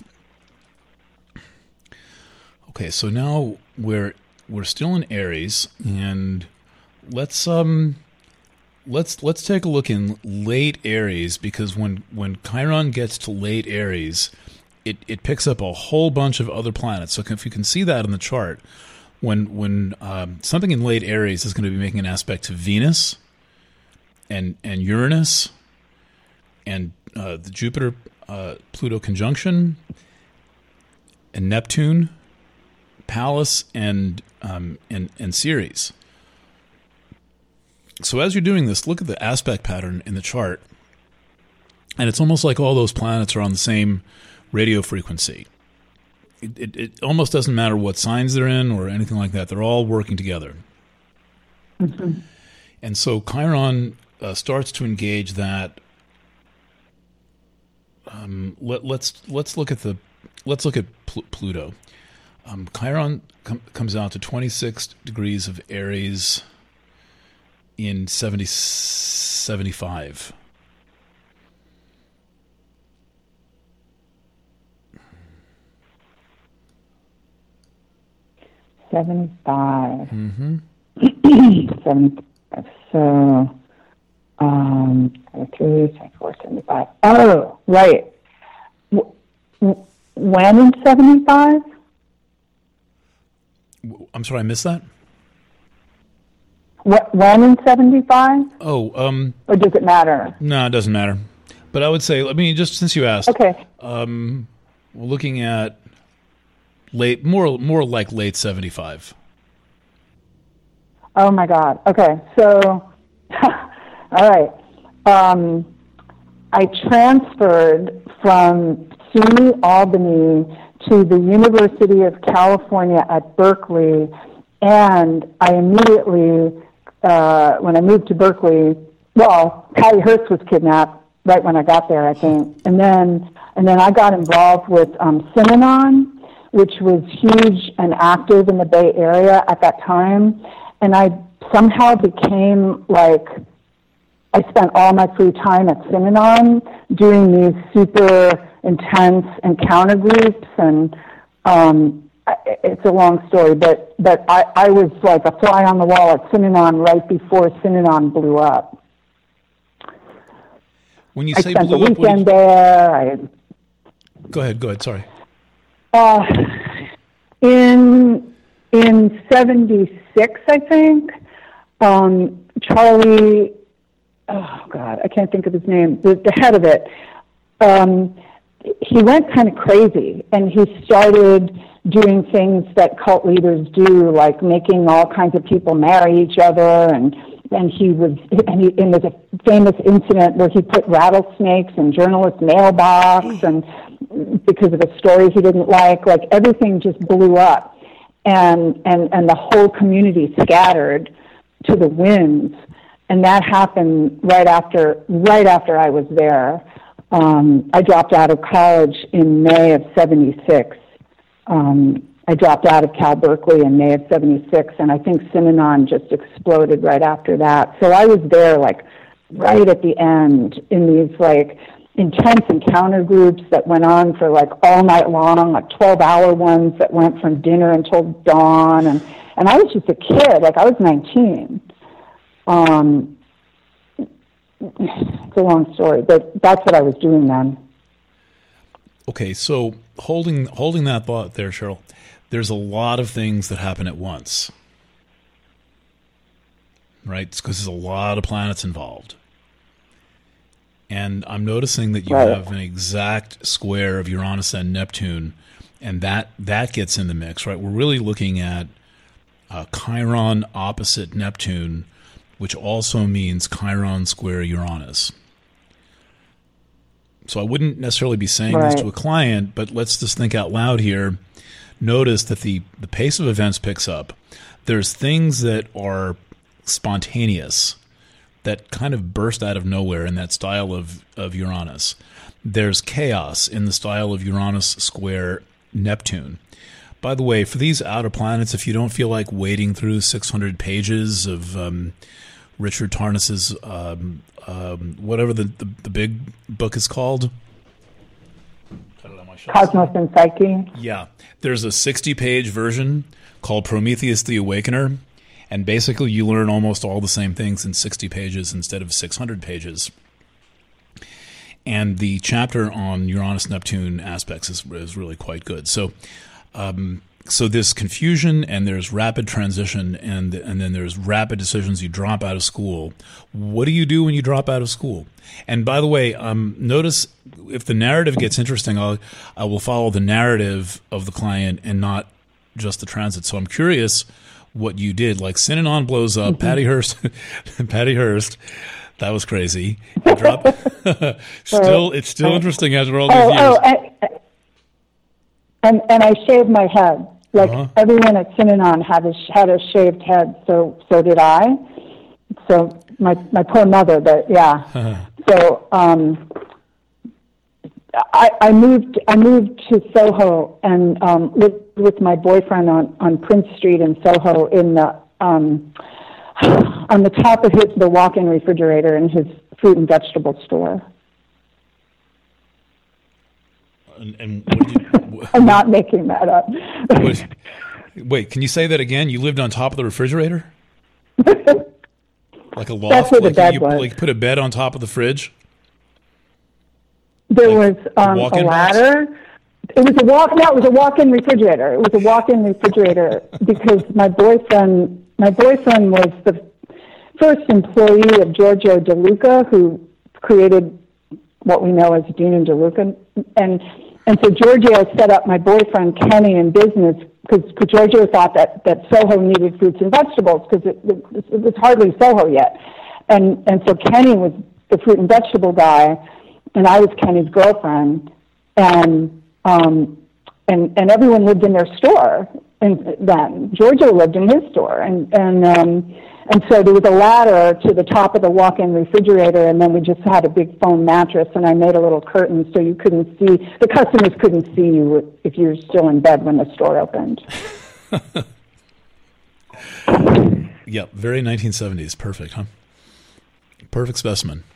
Okay, so now we're we're still in Aries, and let's um let's let's take a look in late Aries, because when when Chiron gets to late Aries, it it picks up a whole bunch of other planets. So if you can see that in the chart, when when um, something in late Aries is going to be making an aspect to Venus and and Uranus and uh, the Jupiter uh, Pluto conjunction and Neptune, Pallas, and um, and and Ceres. So as you're doing this, look at the aspect pattern in the chart, and it's almost like all those planets are on the same radio frequency. It, it, it almost doesn't matter what signs they're in or anything like that. They're all working together. Mm-hmm. And so Chiron uh, starts to engage that. Um, let, let's let's look at the let's look at Pl- Pluto. Um, Chiron com- comes out to twenty-six degrees of Aries in seventy, seventy-five. seventy-five. Mm-hmm. seventy-five. So, um, seventy-three, seventy-four, seventy-five. Oh, right. W- when in seventy-five? I'm sorry, I missed that? What, when in seventy-five? Oh, um... Or does it matter? No, it doesn't matter. But I would say, I mean, just since you asked, okay. um, we're looking at late, more more like late seventy-five. Oh, my God. Okay, so, all right. Um, I transferred from SUNY Albany to the University of California at Berkeley, and I immediately, uh, when I moved to Berkeley, well, Patty Hearst was kidnapped, right when I got there, I think. And then and then I got involved with um, Synanon, which was huge and active in the Bay Area at that time. And I somehow became like, I spent all my free time at Synanon doing these super intense encounter groups. And um, it's a long story, but, but I, I was like a fly on the wall at Synanon right before Synanon blew up. When you I say spent blew the up, weekend what did you... there. I, Go ahead, go ahead, sorry. Uh, in in seventy-six, I think, um, Charlie, oh God, I can't think of his name, the, the head of it, um, he went kind of crazy, and he started doing things that cult leaders do, like making all kinds of people marry each other, and and he was, and, he, and there's a famous incident where he put rattlesnakes in journalists' mailbox, and because of a story he didn't like, like everything just blew up, and and and the whole community scattered to the winds, and that happened right after right after I was there. Um, I dropped out of college in May of seventy-six. Um, I dropped out of Cal Berkeley in May of seventy-six, and I think Synanon just exploded right after that. So I was there like right at the end in these like intense encounter groups that went on for like all night long, like twelve hour ones that went from dinner until dawn. And, and I was just a kid, like I was nineteen. Um, it's a long story, but that's what I was doing then. Okay, so holding holding that thought there, Cheryl, there's a lot of things that happen at once, right? Because there's a lot of planets involved. And I'm noticing that you right. have an exact square of Uranus and Neptune, and that, that gets in the mix, right? We're really looking at uh, Chiron opposite Neptune, which also means Chiron square Uranus. So I wouldn't necessarily be saying right. this to a client, but let's just think out loud here. Notice that the, the pace of events picks up. There's things that are spontaneous, that kind of burst out of nowhere in that style of, of Uranus. There's chaos in the style of Uranus square Neptune. By the way, for these outer planets, if you don't feel like wading through six hundred pages of um, Richard Tarnas's, um, um, whatever the, the, the big book is called. Cosmos and Psyche. Yeah. There's a sixty-page version called Prometheus the Awakener, and basically you learn almost all the same things in sixty pages instead of six hundred pages. And the chapter on Uranus-Neptune aspects is, is really quite good. So um, so there's confusion, and there's rapid transition, and and then there's rapid decisions. You drop out of school. What do you do when you drop out of school? And by the way, um, notice if the narrative gets interesting, I'll, I will follow the narrative of the client and not just the transit. So I'm curious what you did. Like Synanon blows up, mm-hmm. Patty Hearst, Patty Hearst. That was crazy. You drop, still, it's still interesting after all these oh, years. Oh, and, and and I shaved my head. Like uh-huh. everyone at Synanon had a had a shaved head, so so did I. So my my poor mother, but yeah. Uh-huh. So um, I I moved I moved to Soho and um, lived with my boyfriend on, on Prince Street in Soho in the um, on the top of his the walk-in refrigerator in his fruit and vegetable store. And, and what did you, I'm not making that up. what, wait, can you say that again? You lived on top of the refrigerator? Like a loft? That's where the like bed you, was. Like put a bed on top of the fridge? There like was um, a ladder. Box? It was a walk. No, it was a walk-in refrigerator. It was a walk-in refrigerator because my boyfriend, my boyfriend was the first employee of Giorgio De Luca, who created what we know as Dean and De Luca, and and so Giorgio set up my boyfriend Kenny in business because Giorgio thought that, that Soho needed fruits and vegetables because it, it, it was hardly Soho yet, and and so Kenny was the fruit and vegetable guy, and I was Kenny's girlfriend, and um and and everyone lived in their store, and then Giorgio lived in his store, and and um And so there was a ladder to the top of the walk-in refrigerator, and then we just had a big foam mattress, and I made a little curtain so you couldn't see, the customers couldn't see you if you were still in bed when the store opened. Yeah, very nineteen seventies. Perfect, huh? Perfect specimen.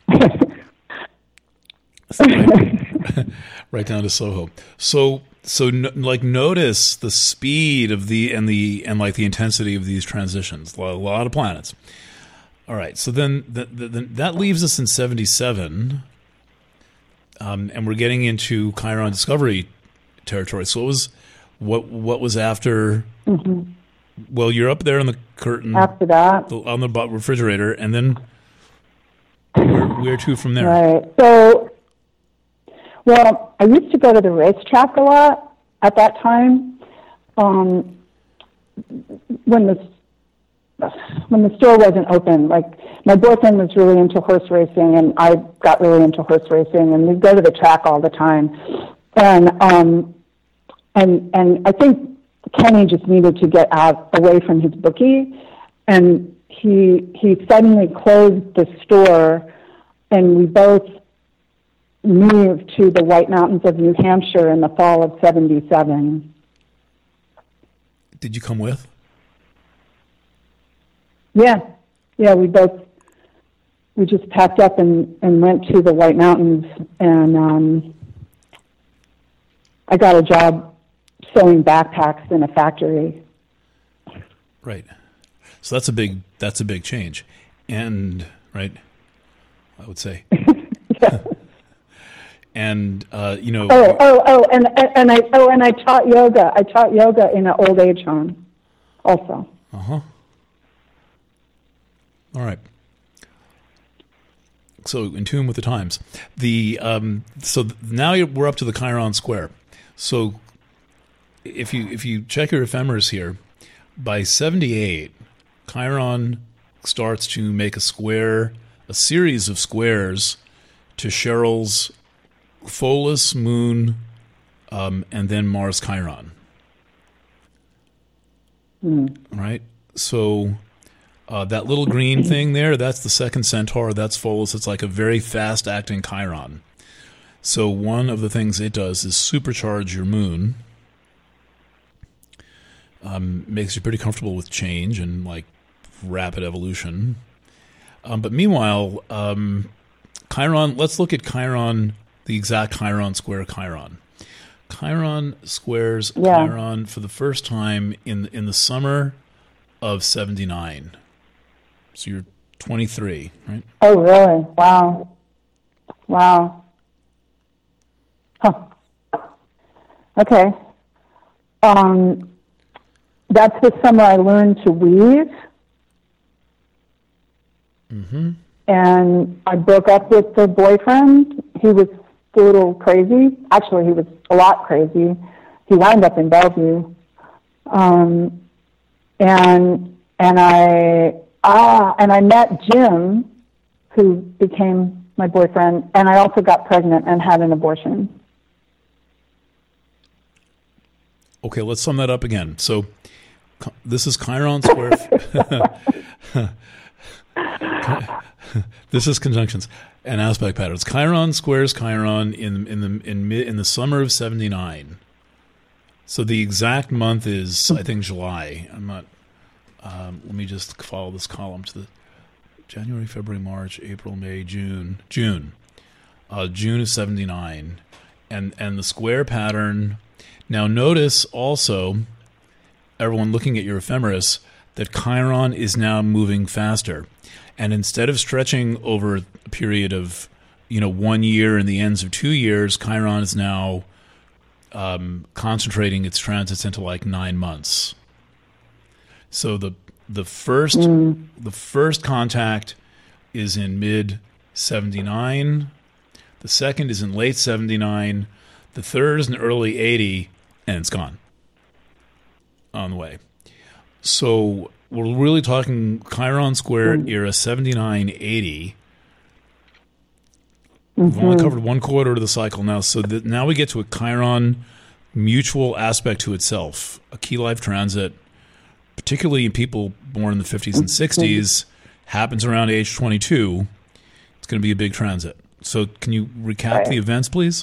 right, right down to Soho. So, so no, like, notice the speed of the and the and like the intensity of these transitions. A lot of planets. All right. So then, the, the, the, that leaves us in seventy-seven, um, and we're getting into Chiron discovery territory. So, what was what what was after? Mm-hmm. Well, you're up there in the curtain after that on the refrigerator, and then where, where to from there? Right. So, well, I used to go to the racetrack a lot at that time. Um, when the when the store wasn't open, like my boyfriend was really into horse racing, and I got really into horse racing, and we'd go to the track all the time. And um, and and I think Kenny just needed to get out away from his bookie, and he he suddenly closed the store, and we both moved to the White Mountains of New Hampshire in the fall of seventy-seven. Did you come with? Yeah, yeah. We both we just packed up and, and went to the White Mountains, and um, I got a job sewing backpacks in a factory. Right. So that's a big that's a big change, and right, I would say. Yeah. And uh, you know. Oh, oh, oh, and and I oh, and I taught yoga. I taught yoga in an old age home, also. Uh huh. All right. So in tune with the times. The um, so now you're, we're up to the Chiron square. So if you if you check your ephemeris here, by seventy-eight, Chiron starts to make a square, a series of squares to Cheryl's Pholus, Moon, um, and then Mars Chiron. Mm. Right? So uh, that little green thing there, that's the second centaur, that's Pholus. It's like a very fast-acting Chiron. So one of the things it does is supercharge your moon. Um, makes you pretty comfortable with change and like rapid evolution. Um, but meanwhile, um, Chiron, let's look at Chiron, the exact Chiron square Chiron. Chiron squares yeah. Chiron for the first time in in the summer of seventy-nine. So you're twenty-three, right? Oh, really? Wow. Wow. Huh. Okay. Um, that's the summer I learned to weave. Mm-hmm. And I broke up with the boyfriend. He was a little crazy. Actually, he was a lot crazy. He wound up in Bellevue. Um, and and I ah and I met Jim, who became my boyfriend, and I also got pregnant and had an abortion. Okay, let's sum that up again. So this is Chiron square. This is conjunctions and aspect patterns. Chiron squares Chiron in in the in mid, in the summer of seventy-nine. So the exact month is, I think, July. I'm not. Um, let me just follow this column to the January, February, March, April, May, June. June. Uh, June of seventy-nine, and and the square pattern. Now notice also, everyone looking at your ephemeris, that Chiron is now moving faster. And instead of stretching over a period of, you know, one year and the ends of two years, Chiron is now um, concentrating its transits into like nine months. So the the first mm. the first contact is in mid seventy-nine. The second is in late seventy-nine. The third is in early eighty, and it's gone. On the way. So we're really talking Chiron square mm. era seventy-nine eighty. Mm-hmm. We've only covered one quarter of the cycle now, so that now we get to a Chiron mutual aspect to itself, a key life transit particularly in people born in the fifties and sixties, happens around age twenty-two. It's going to be a big transit. So can you recap Right. the events, please?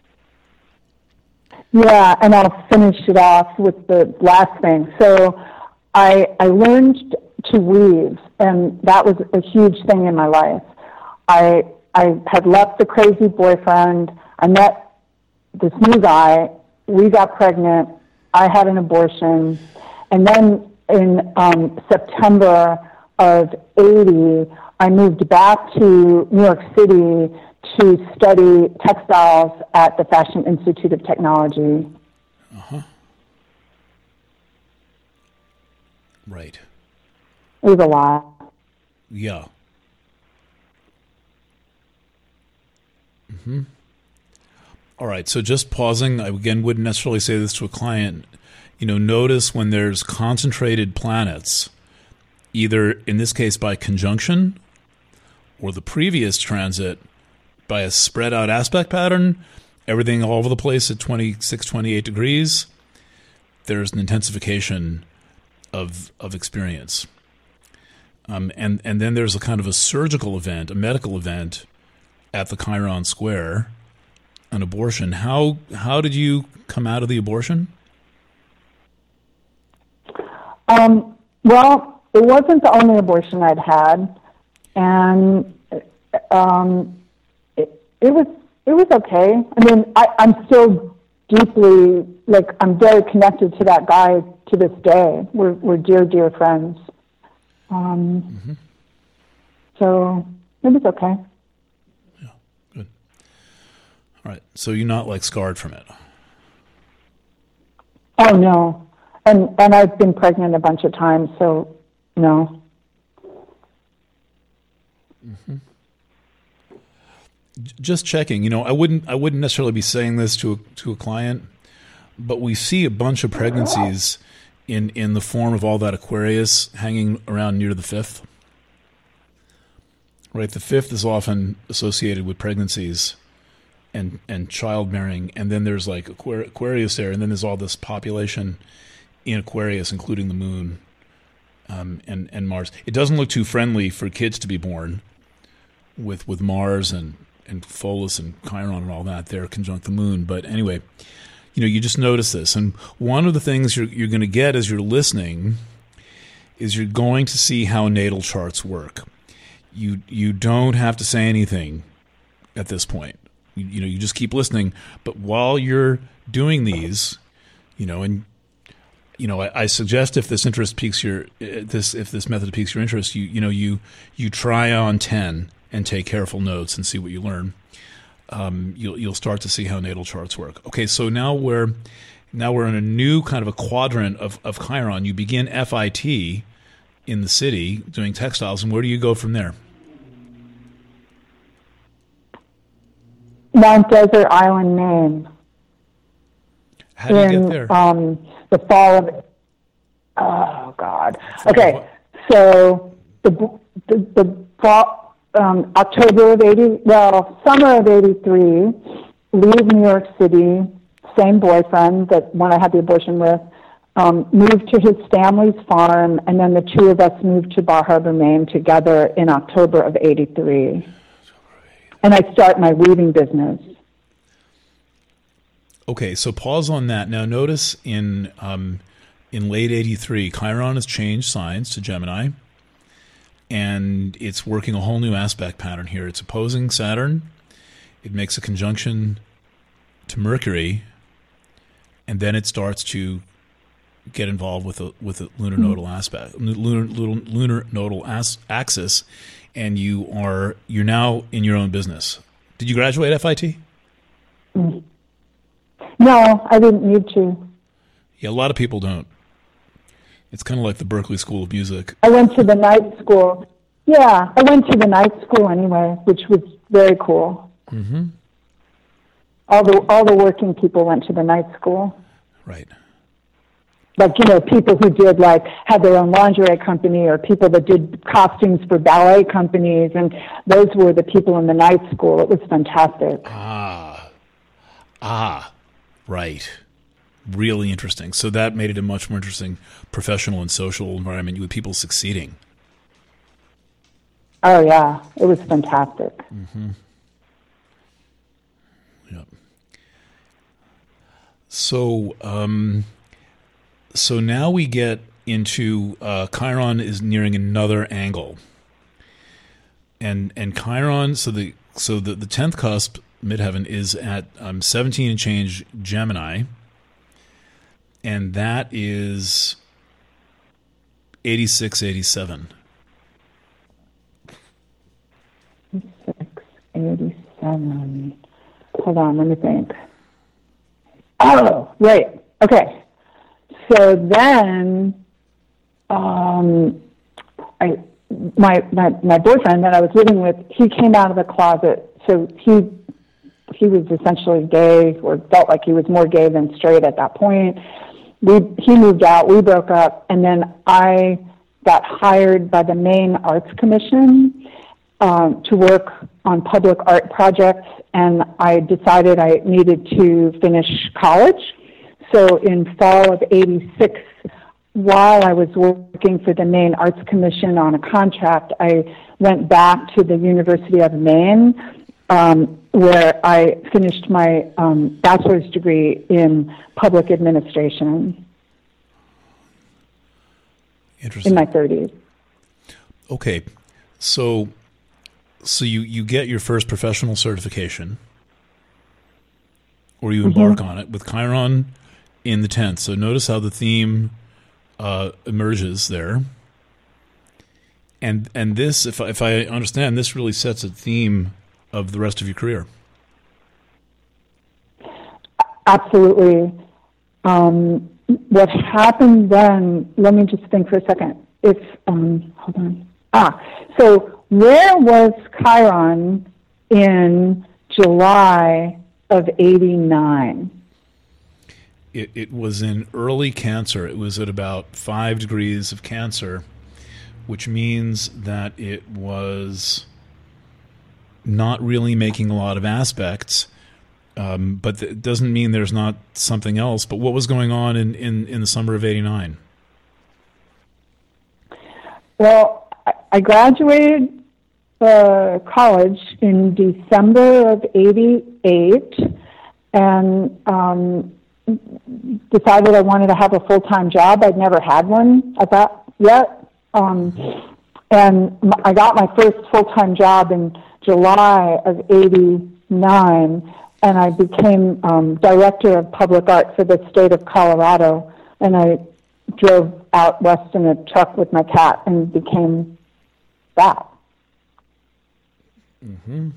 Yeah, and I'll finish it off with the last thing. So I I learned to weave, and that was a huge thing in my life. I I had left the crazy boyfriend. I met this new guy. We got pregnant. I had an abortion, and then in um, September of eighty, I moved back to New York City to study textiles at the Fashion Institute of Technology. Uh-huh. Right. It was a lot. Yeah. Mm-hmm. All right. So just pausing, I again wouldn't necessarily say this to a client. You know, notice when there's concentrated planets, either in this case by conjunction or the previous transit by a spread out aspect pattern, everything all over the place at twenty-six, twenty-eight degrees, there's an intensification of of experience. Um, and, and then there's a kind of a surgical event, a medical event at the Chiron Square, an abortion. How how did you come out of the abortion? Um, well, it wasn't the only abortion I'd had, and um, it, it was it was okay. I mean, I, I'm still deeply like I'm very connected to that guy to this day. We're we're dear dear friends. Um, mm-hmm. So it was okay. Yeah, good. All right. So you're not like scarred from it. Oh no. And and I've been pregnant a bunch of times, so no. Mm-hmm. Just checking. You know, I wouldn't I wouldn't necessarily be saying this to a, to a client, but we see a bunch of pregnancies in in the form of all that Aquarius hanging around near the fifth. Right, the fifth is often associated with pregnancies and and childbearing, and then there's like Aquarius there, and then there's all this population in Aquarius, including the moon um, and and Mars. It doesn't look too friendly for kids to be born with with Mars and and Pholus and Chiron and all that. They're conjunct the moon. But anyway, you know, you just notice this, and one of the things you're you're going to get as you're listening is you're going to see how natal charts work. You you don't have to say anything at this point. You, you know, you just keep listening. But while you're doing these, you know, and you know, I, I suggest if this interest piques your uh, this if this method piques your interest, you you know you you try on ten and take careful notes and see what you learn. Um, you'll you'll start to see how natal charts work. Okay, so now we're now we're in a new kind of a quadrant of of Chiron. You begin F I T in the city doing textiles, and where do you go from there? Mount Desert Island, Maine. How do you in, get there? Um, the fall of, oh God. Fall Okay, of so the the, the fall, um, October of eighty, well, summer of eighty-three, leave New York City, same boyfriend that one I had the abortion with, um, moved to his family's farm, and then the two of us moved to Bar Harbor, Maine together in October of eighty-three. And I start my weaving business. Okay, so pause on that. Now notice in um, in late eighty-three, Chiron has changed signs to Gemini, and it's working a whole new aspect pattern here. It's opposing Saturn. It makes a conjunction to Mercury, and then it starts to get involved with a with a lunar nodal aspect, lunar lunar, lunar nodal as, axis, and you are you're now in your own business. Did you graduate F I T? Mm. No, I didn't need to. Yeah, a lot of people don't. It's kind of like the Berklee School of Music. I went to the night school. Yeah, I went to the night school anyway, which was very cool. Mm-hmm. All the all the working people went to the night school. Right. Like, you know, people who did, like, had their own lingerie company, or people that did costumes for ballet companies, and those were the people in the night school. It was fantastic. Ah. Ah. Right. really interesting. So that made it a much more interesting professional and social environment with people succeeding. Oh, yeah. It was fantastic. Mm-hmm. Yep. So, um, so now we get into uh, Chiron is nearing another angle, and and Chiron. So the so the the tenth cusp midheaven is at um, seventeen and change Gemini, and that is eighty-six, eighty-seven. six, eighty-seven. Hold on, let me think. Oh, right. Okay. So then, um, I, my, my, my boyfriend that I was living with, he came out of the closet. So he, he was essentially gay, or felt like he was more gay than straight at that point. We, he moved out, we broke up, and then I got hired by the Maine Arts Commission um, to work on public art projects, and I decided I needed to finish college. So in fall of eighty-six, while I was working for the Maine Arts Commission on a contract, I went back to the University of Maine, um, where I finished my um, bachelor's degree in public administration. Interesting. In my thirties. Okay, so so you, you get your first professional certification, or you embark mm-hmm. on it with Chiron in the tenth. So notice how the theme uh, emerges there, and and this, if I, if I understand, this really sets a theme of the rest of your career. Absolutely. Um, what happened then, let me just think for a second. If, um, hold on. Ah, so where was Chiron in July of eighty-nine? It, it was in early Cancer. It was at about five degrees of Cancer, which means that it was not really making a lot of aspects. Um, but it doesn't mean there's not something else. But what was going on in, in, in the summer of eighty-nine? Well, I graduated uh, college in December of eighty-eight and um, decided I wanted to have a full-time job. I'd never had one at that yet. Um, and I got my first full-time job in July of eighty-nine, and I became um, director of public art for the state of Colorado. And I drove out west in a truck with my cat and became that. Mm-hmm.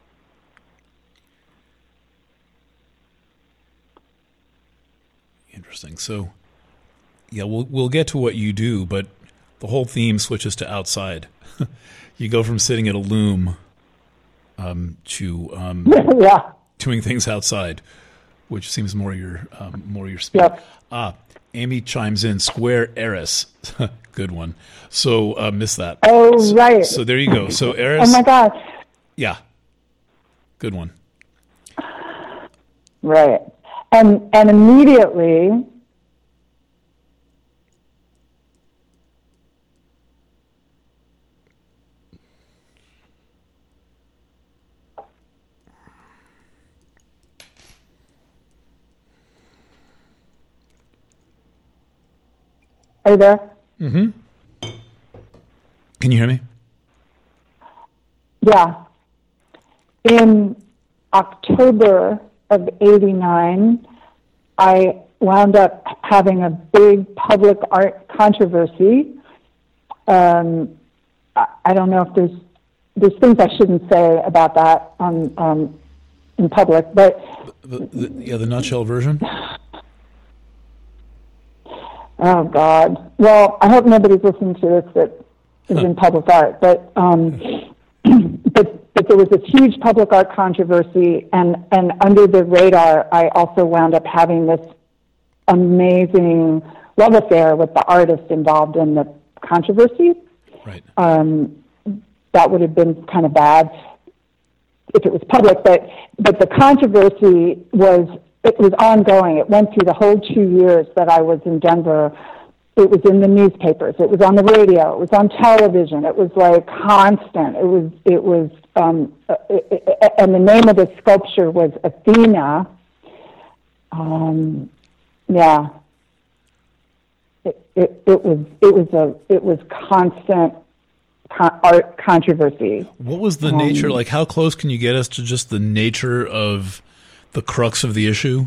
Interesting. So, yeah, we'll we'll get to what you do, but the whole theme switches to outside. You go from sitting at a loom um, to um, yeah. doing things outside, which seems more your um, more your speed. Yep. Ah, Amy chimes in. Square Eris, good one. So uh, miss that. Oh so, right. So there you go. So Eris. Oh my God. Yeah, good one. Right, and and immediately. Are you there? Mm-hmm. Can you hear me? Yeah. In October of eighty-nine, I wound up having a big public art controversy. Um, I, I don't know if there's there's things I shouldn't say about that on um, in public, but the, the, yeah, the nutshell version. Oh God! Well, I hope nobody's listening to this that is in public art, but um, but but there was this huge public art controversy, and and under the radar, I also wound up having this amazing love affair with the artist involved in the controversy. Right. Um, that would have been kind of bad if it was public, but but the controversy was it was ongoing. It went through the whole two years that I was in Denver. It was in the newspapers. It was on the radio. It was on television. It was like constant. It was, it was, um, it, it, and the name of the sculpture was Athena. Um, yeah. It, it, it was, it was a, it was constant con- art controversy. What was the um, nature, like how close can you get us to just the nature of the crux of the issue?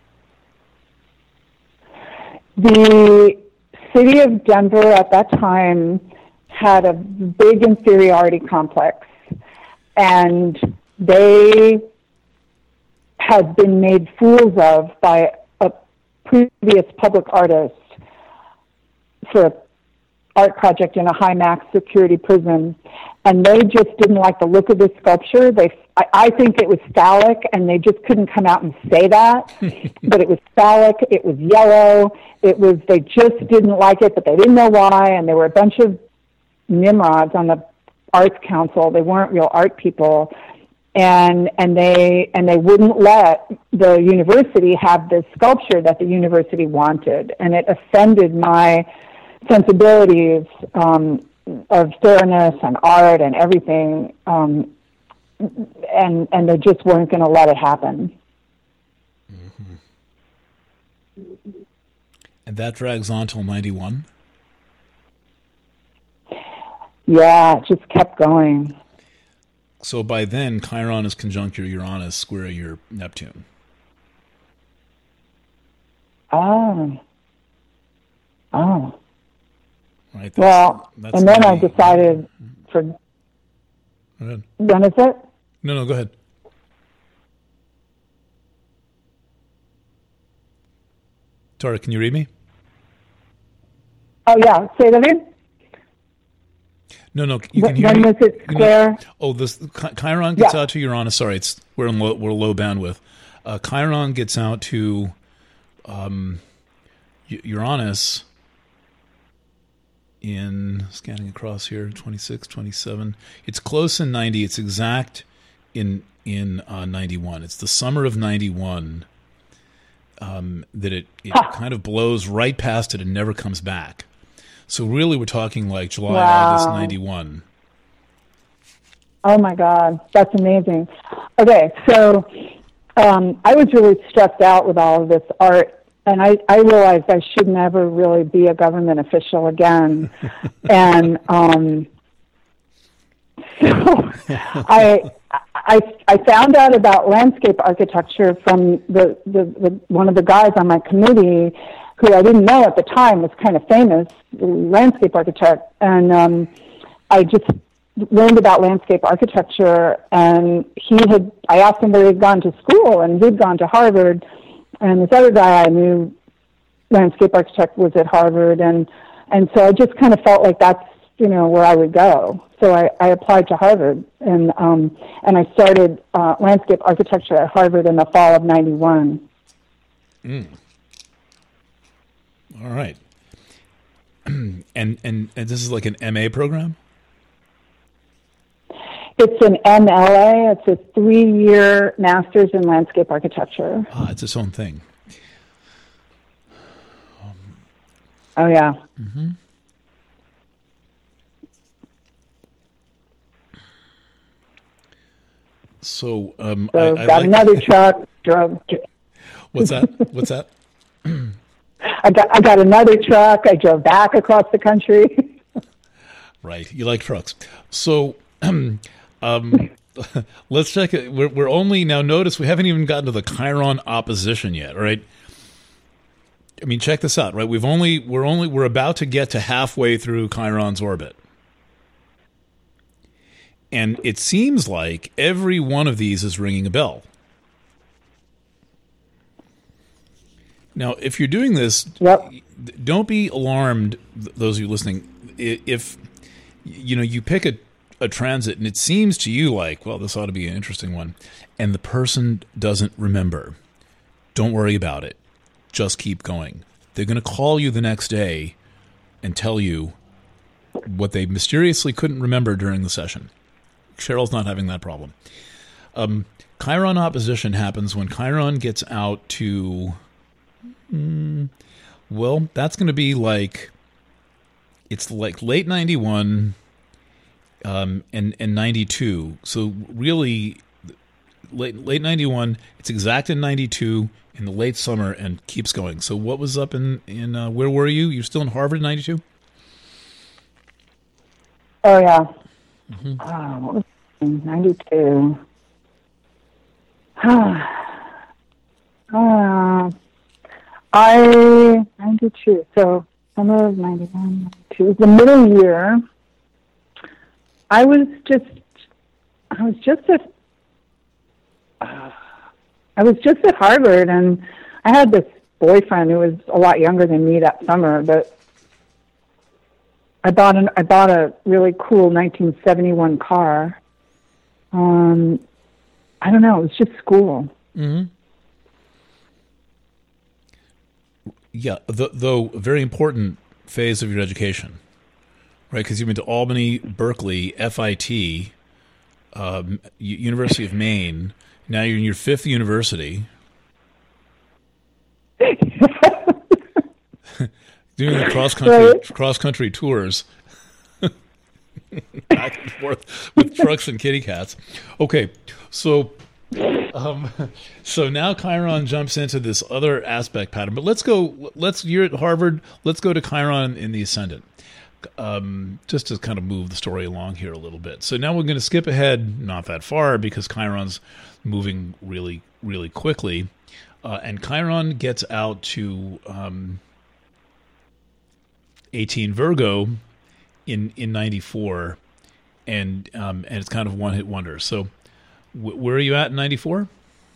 The city of Denver at that time had a big inferiority complex, and they had been made fools of by a previous public artist for an art project in a high max security prison, and they just didn't like the look of this sculpture. They, I, I think it was phallic, and they just couldn't come out and say that. But it was phallic. It was yellow. It was. They just didn't like it, but they didn't know why. And there were a bunch of nimrods on the arts council. They weren't real art people, and and they and they wouldn't let the university have this sculpture that the university wanted, and it offended my sensibilities um, of fairness and art and everything, um, and and they just weren't going to let it happen. Mm-hmm. And that drags on till ninety-one? Yeah, it just kept going. So by then, Chiron is conjunct your Uranus, square your Neptune. Oh. Oh. Right, that's, well, that's and then ninety. I decided for... Go ahead. When is it? No, no, go ahead. Tara, can you read me? Oh, yeah. Say that again? No, no, you can when, hear when me. was it square? Oh, this Chiron gets yeah. out to Uranus. Sorry, it's we're in low, we're low bandwidth. Uh, Chiron gets out to um, Uranus in, scanning across here, twenty-six, twenty-seven. It's close in ninety. It's exact in in uh, ninety-one. It's the summer of ninety-one um, that it, it huh. kind of blows right past it and never comes back. So really we're talking like July, wow. August ninety-one. Oh, my God. That's amazing. Okay, so um, I was really stressed out with all of this art, and I, I realized I should never really be a government official again. and um, so I, I, I found out about landscape architecture from the, the, the one of the guys on my committee, who I didn't know at the time was kind of famous, landscape architect. And um, I just learned about landscape architecture, and he had, I asked him where he'd gone to school, and he'd gone to Harvard. And this other guy I knew, landscape architect, was at Harvard. And, and so I just kind of felt like that's, you know, where I would go. So I, I applied to Harvard, and, um, and I started uh, landscape architecture at Harvard in the fall of ninety-one. Mm. All right. and, and and this is like an M A program? It's an M L A. It's a three-year master's in landscape architecture. Ah, it's its own thing. Um, oh, yeah. Mm-hmm. So, um, so I, I like... got another truck, drove... What's that? What's that? I got I got another truck. I drove back across the country. Right. You like trucks. So um, let's check it. We're, we're only now, notice we haven't even gotten to the Chiron opposition yet, right? I mean, check this out, right? We've only, we're only, we're about to get to halfway through Chiron's orbit. And it seems like every one of these is ringing a bell. Now, if you're doing this, yep. don't be alarmed, those of you listening, if, you know, you pick a, a transit and it seems to you like, well, this ought to be an interesting one, and the person doesn't remember. Don't worry about it. Just keep going. They're going to call you the next day and tell you what they mysteriously couldn't remember during the session. Cheryl's not having that problem. Um, Chiron opposition happens when Chiron gets out to, mm, well, that's going to be like, it's like late ninety-one um, and, and ninety-two. So really, late late ninety-one, it's exact in ninety-two in the late summer and keeps going. So what was up in, in uh, where were you? You're still in Harvard in ninety-two? Oh, yeah. Mm-hmm. Oh, what was it in ninety-two? uh, I, ninety-two, so summer of ninety-one, ninety-two, the middle year, I was just, I was just at, uh, I was just at Harvard, and I had this boyfriend who was a lot younger than me that summer, but I bought an, I bought a really cool nineteen seventy-one car. Um, I don't know. It was just school. Mm-hmm. Yeah, th- though a very important phase of your education, right? Because you went to Albany, Berkeley, F I T, um, U- University of Maine. Now you're in your fifth university. Doing the cross country right. cross country tours. Back and forth with trucks and kitty cats. Okay, so um, so now Chiron jumps into this other aspect pattern. But let's go. Let's you're at Harvard. Let's go to Chiron in the ascendant, um, just to kind of move the story along here a little bit. So now we're going to skip ahead, not that far, because Chiron's moving really, really quickly, uh, and Chiron gets out to um, eighteen Virgo in in ninety-four, and um, and it's kind of one hit wonder. So, w- where are you at in ninety-four?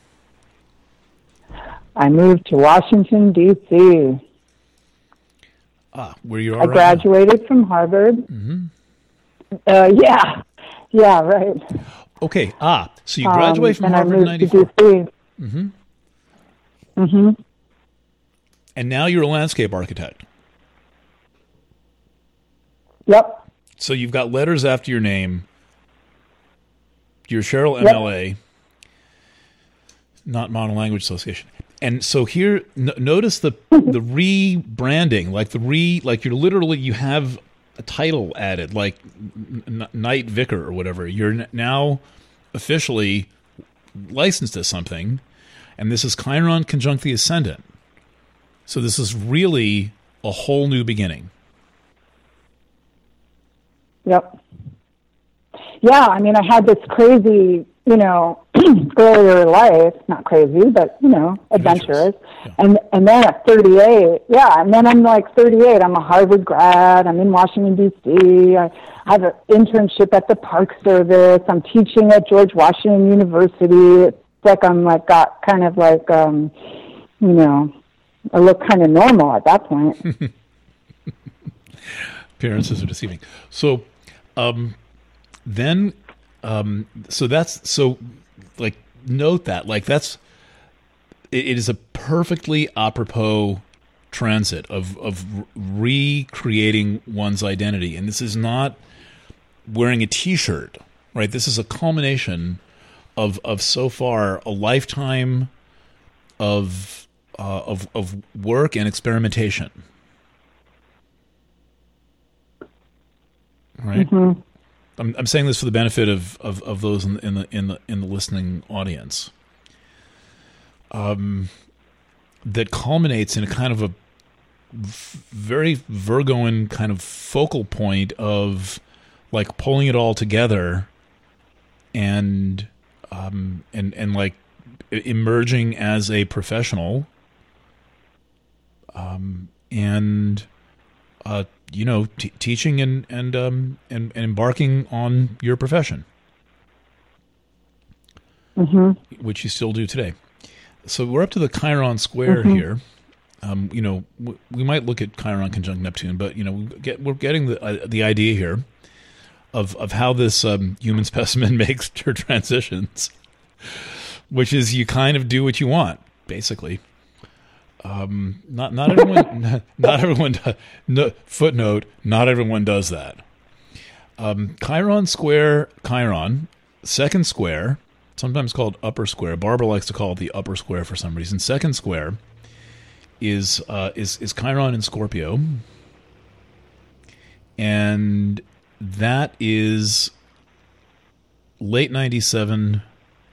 I moved to Washington D C. Ah, where you are? I right graduated now. from Harvard. Mm-hmm. Uh, yeah, yeah, right. Okay. Ah, so you graduate um, from Harvard in ninety-four. Mm-hmm. Mm-hmm. And now you're a landscape architect. Yep. So you've got letters after your name. You're Cheryl M L A, yep. Not Modern Language Association. And so here, n- notice the the rebranding, like the re, like you're literally you have a title added, like n- Knight Vicar or whatever. You're n- now officially licensed as something, and this is Chiron conjunct the ascendant. So this is really a whole new beginning. Yep. Yeah, I mean, I had this crazy, you know, earlier life, not crazy, but, you know, adventurous. Yeah. And and then at thirty-eight, yeah, and then I'm like thirty-eight, I'm a Harvard grad, I'm in Washington, D C, I, I have an internship at the Park Service, I'm teaching at George Washington University. It's like I'm like, got kind of like, um, you know, I look kind of normal at that point. Appearances are deceiving. So, um, then, um, so that's, so, like, note that, like, that's, it, it is a perfectly apropos transit of, of recreating one's identity. And this is not wearing a t-shirt, right? This is a culmination of, of so far a lifetime of, uh, of, of work and experimentation. Right. Mm-hmm. I'm I'm saying this for the benefit of, of, of those in, in the in the in the listening audience. Um, that culminates in a kind of a very Virgoan kind of focal point of like pulling it all together, and um and and like emerging as a professional. Um and uh. you know, t- teaching and and, um, and and embarking on your profession, mm-hmm. which you still do today. So we're up to the Chiron square mm-hmm. here. Um, you know, w- we might look at Chiron conjunct Neptune, but you know, we get, we're getting the uh, the idea here of of how this um, human specimen makes her transitions, which is you kind of do what you want, basically. Um, not not everyone not everyone no, footnote not everyone does that. Um, Chiron square Chiron second square sometimes called upper square. Barbara likes to call it the upper square for some reason. Second square is uh, is is Chiron in Scorpio, and that is late ninety-seven,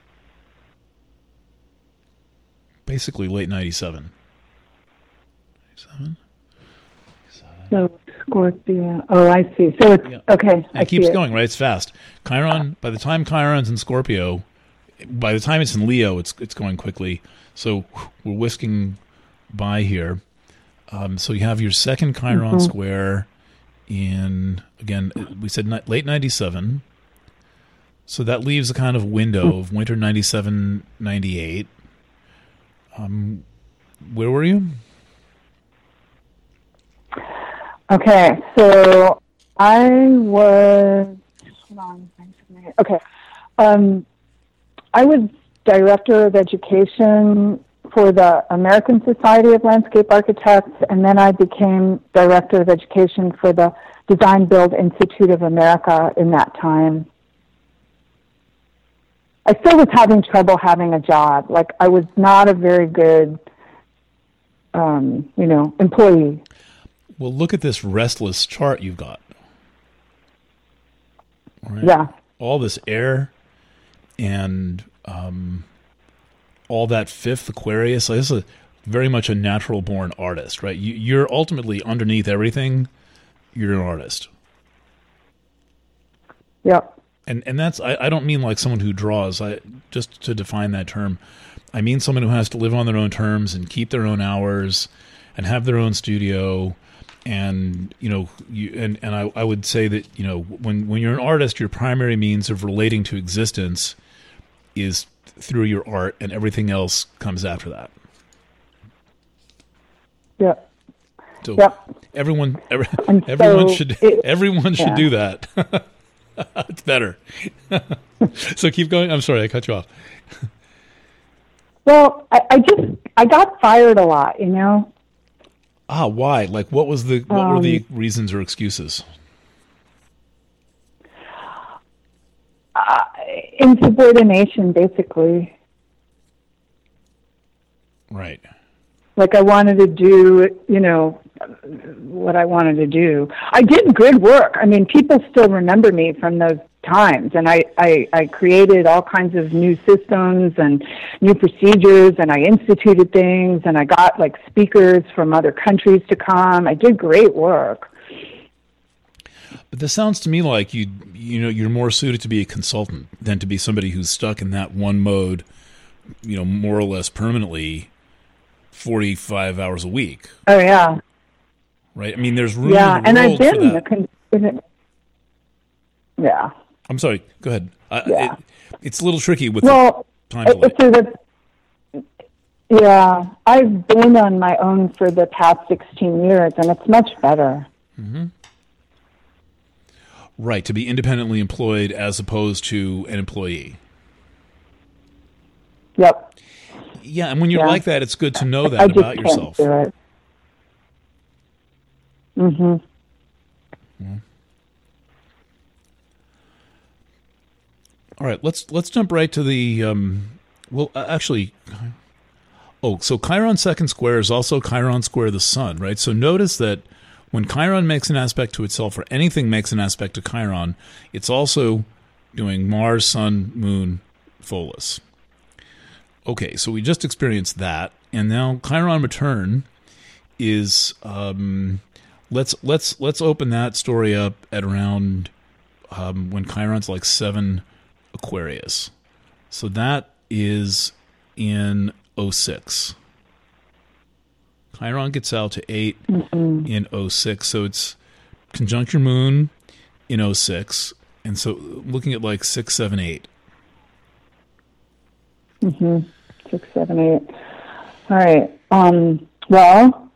basically late ninety-seven. ninety-seven? So Scorpio. Oh, I see. So it's Yeah. okay. And I it keeps see it. going, right? It's fast. Chiron. By the time Chiron's in Scorpio, by the time it's in Leo, it's it's going quickly. So we're whisking by here. Um, so you have your second Chiron Mm-hmm. square in, again, we said ni- late ninety-seven. So that leaves a kind of window of winter ninety-seven, ninety-eight. Um, where were you? Okay, so I was, hold on, okay, um, I was director of education for the American Society of Landscape Architects, and then I became director of education for the Design Build Institute of America in that time. I still was having trouble having a job. Like, I was not a very good, um, you know, employee. Well, look at this restless chart you've got. Right? Yeah. All this air and um, all that fifth Aquarius. Like, this is a, very much a natural-born artist, right? You, you're ultimately, underneath everything, you're an artist. Yep. And and that's, I, I don't mean like someone who draws. I just to define that term, I mean someone who has to live on their own terms and keep their own hours and have their own studio. And, you know, you, and, and I, I would say that, you know, when, when you're an artist, your primary means of relating to existence is through your art, and everything else comes after that. Yep. So Yep. everyone, every, And everyone so should, it- everyone should yeah. do that. It's better. So keep going. I'm sorry, I cut you off. Well, I, I just, I got fired a lot, you know? Ah, why? Like, what was the, what were the Um, reasons or excuses? Uh, insubordination, basically. Right. Like, I wanted to do, you know, what I wanted to do. I did good work. I mean, people still remember me from those times, and I, I, I created all kinds of new systems and new procedures, and I instituted things, and I got, like, speakers from other countries to come. I did great work. But this sounds to me like you, you know, you're more suited to be a consultant than to be somebody who's stuck in that one mode, you know, more or less permanently, forty-five hours a week. Oh, yeah. Right? I mean, there's room Yeah, in the and world I've been for in the that. con- in the- yeah. I'm sorry. Go ahead. I, Yeah. it, it's a little tricky with Well, the time delay. so the, yeah, I've been on my own for the past sixteen years, and it's much better. Right, to be independently employed as opposed to an employee. Yep. Yeah, and when you're Yeah. like that, it's good to know I that just about can't yourself. do it. Mm-hmm. All right, let's let's jump right to the um, well, uh, actually, oh, so Chiron second square is also Chiron square the sun, right? So notice that when Chiron makes an aspect to itself, or anything makes an aspect to Chiron, it's also doing Mars, Sun, Moon, Pholus. Okay, so we just experienced that, and now Chiron return is um, let's let's let's open that story up at around um, when Chiron's like seven Aquarius. So that is in oh six. Chiron gets out to eight Mm-hmm. in oh six, so it's conjunct your moon in oh six, and so looking at like six, seven, eight. Mm-hmm. Six, seven, eight. All right. Um, well,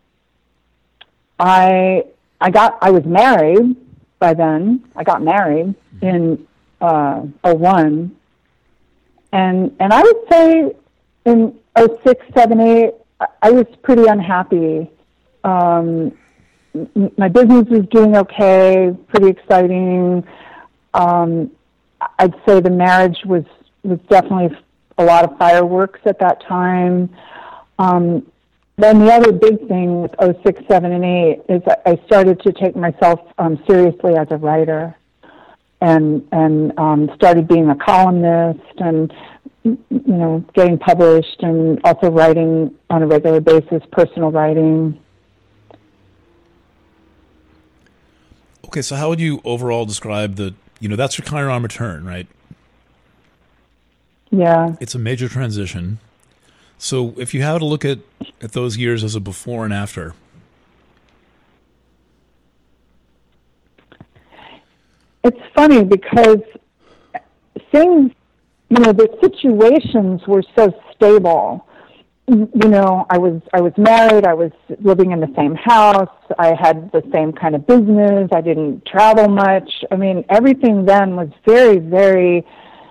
I I got I was married by then. I got married in uh, oh one, and and I would say in oh six, seven, eight, I, I was pretty unhappy. Um, m- my business was doing okay, pretty exciting. Um, I'd say the marriage was was definitely a lot of fireworks at that time. Um, then the other big thing with oh six, seven, and eight is I started to take myself um, seriously as a writer, and and um, started being a columnist and, you know, getting published, and also writing on a regular basis, personal writing. Okay, so how would you overall describe the, you know, that's your Chiron return, right? Yeah. It's a major transition. So if you had to look at, at those years as a before and after. It's funny because things, you know, the situations were so stable. You know, I was I was married, I was living in the same house, I had the same kind of business, I didn't travel much. I mean, everything then was very, very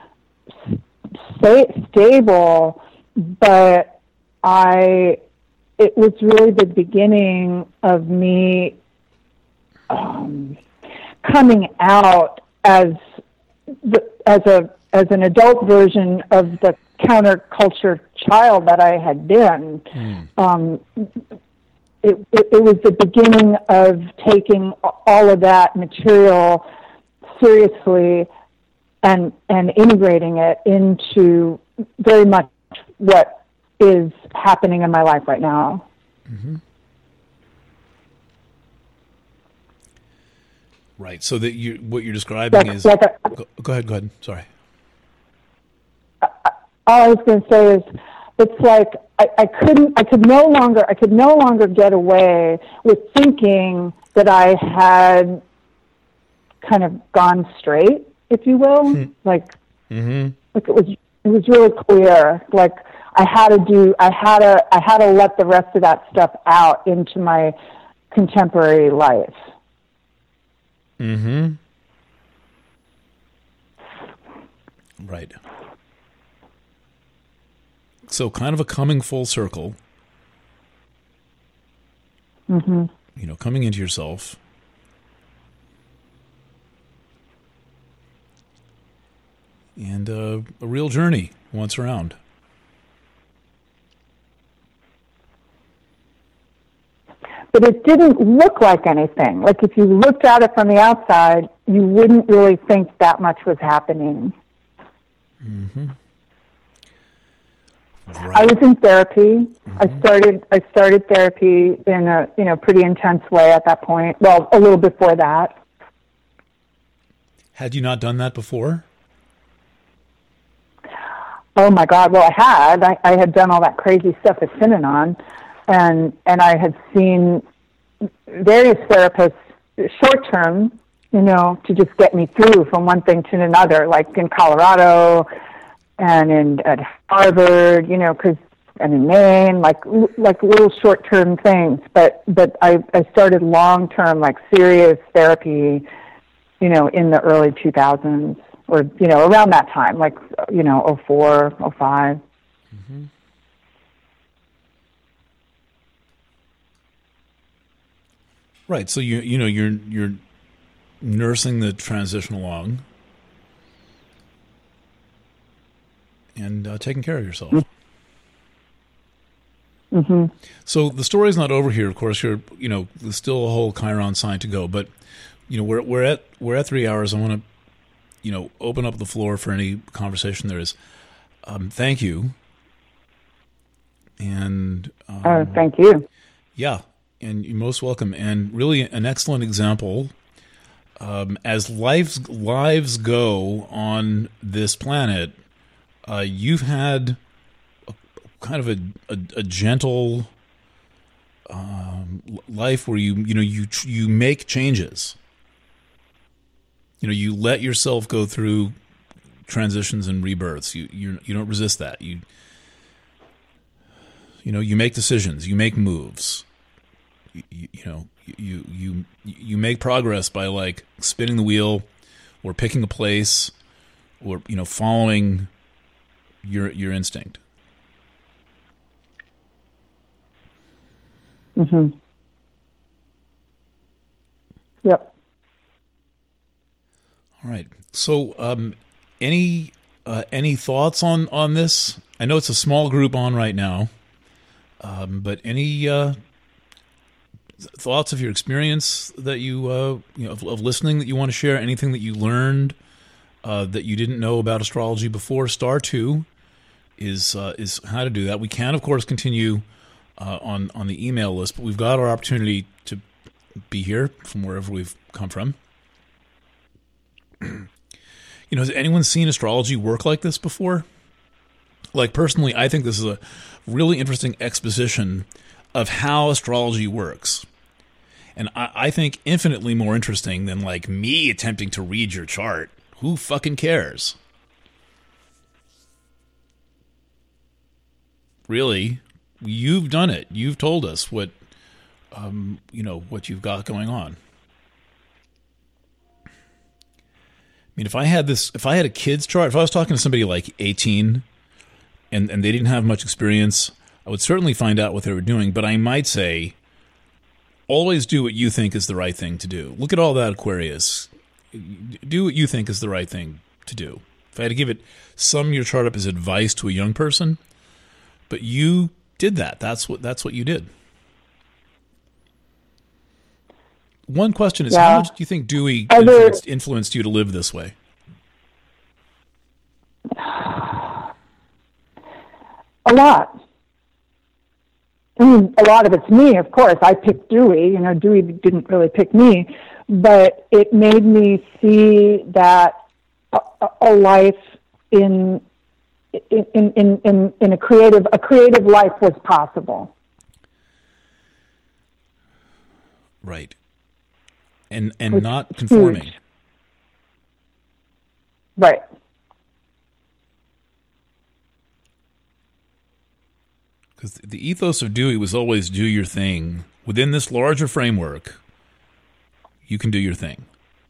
sta- stable, but I, it was really the beginning of me um, coming out as the, as a as an adult version of the counterculture child that I had been. Mm. Um, it, it, it was the beginning of taking all of that material seriously and and integrating it into very much what is happening in my life right now. Mm-hmm. Right. So that you, what you're describing like, is. Like a, go, go ahead. Go ahead. Sorry. All I was going to say is, it's like I, I couldn't, I could no longer, I could no longer get away with thinking that I had kind of gone straight, if you will. Hmm. Like, mm-hmm. like it was, it was really clear. Like I had to do, I had to, I had to let the rest of that stuff out into my contemporary life. Mm-hmm. Right. So kind of a coming full circle. Mm-hmm. You know, coming into yourself. And uh, a real journey once around. But it didn't look like anything. Like if you looked at it from the outside, you wouldn't really think that much was happening. Mm-hmm. Right. I was in therapy. Mm-hmm. I started I started therapy in a you know pretty intense way at that point. Well, a little before that. Had you not done that before? Oh my God! Well, I had. I, I had done all that crazy stuff at Synanon, and and I had seen various therapists short term, you know, to just get me through from one thing to another, like in Colorado. And in at Harvard, you know, because and in Maine, like like little short term things. But but I I started long term, like serious therapy, you know, in the early two thousands, or you know, around that time, like you know, oh four, oh five. Mm-hmm. Right. So you you know you're you're nursing the transition along. And uh, taking care of yourself. Mm-hmm. So the story's not over here. Of course, you're you know there's still a whole Chiron sign to go. But you know we're we're at we're at three hours. I want to you know open up the floor for any conversation there is. Um, thank you. And um, oh, thank you. Yeah, and you're most welcome. And really, an excellent example. Um, as lives lives go on this planet. Uh, you've had a, kind of a, a, a gentle um, life where you you know you you make changes. You know, you let yourself go through transitions and rebirths. You you you don't resist that. You you know you make decisions. You make moves. You, you, you know you you you make progress by like spinning the wheel, or picking a place, or you know following. Your your instinct. Mm-hmm. Yep. All right. So, um, any uh, any thoughts on, on this? I know it's a small group on right now, um, but any uh, thoughts of your experience that you, uh, you know, of, of listening that you want to share? Anything that you learned uh, that you didn't know about astrology before? Star two is uh, is how to do that. We can, of course, continue uh, on on the email list, but we've got our opportunity to be here from wherever we've come from. You know, has anyone seen astrology work like this before? Like, personally, I think this is a really interesting exposition of how astrology works. And I, I think infinitely more interesting than, like, me attempting to read your chart. Who fucking cares? Really, you've done it. You've told us what, um, you know, what you've got going on. I mean, if I had this, if I had a kid's chart, if I was talking to somebody like eighteen and, and they didn't have much experience, I would certainly find out what they were doing. But I might say, always do what you think is the right thing to do. Look at all that, Aquarius. Do what you think is the right thing to do. If I had to give it, sum your chart up as advice to a young person, but you did that. That's what, that's what you did. One question is, yeah. How much do you think Dewey influenced, influenced you to live this way? A lot. I mean, a lot of it's me, of course. I picked Dewey. You know, Dewey didn't really pick me, but it made me see that a, a life in in, in in in a creative a creative life was possible. Right. And and not conforming. Huge. Right. Because the ethos of Dewey was always do your thing. Within this larger framework, you can do your thing.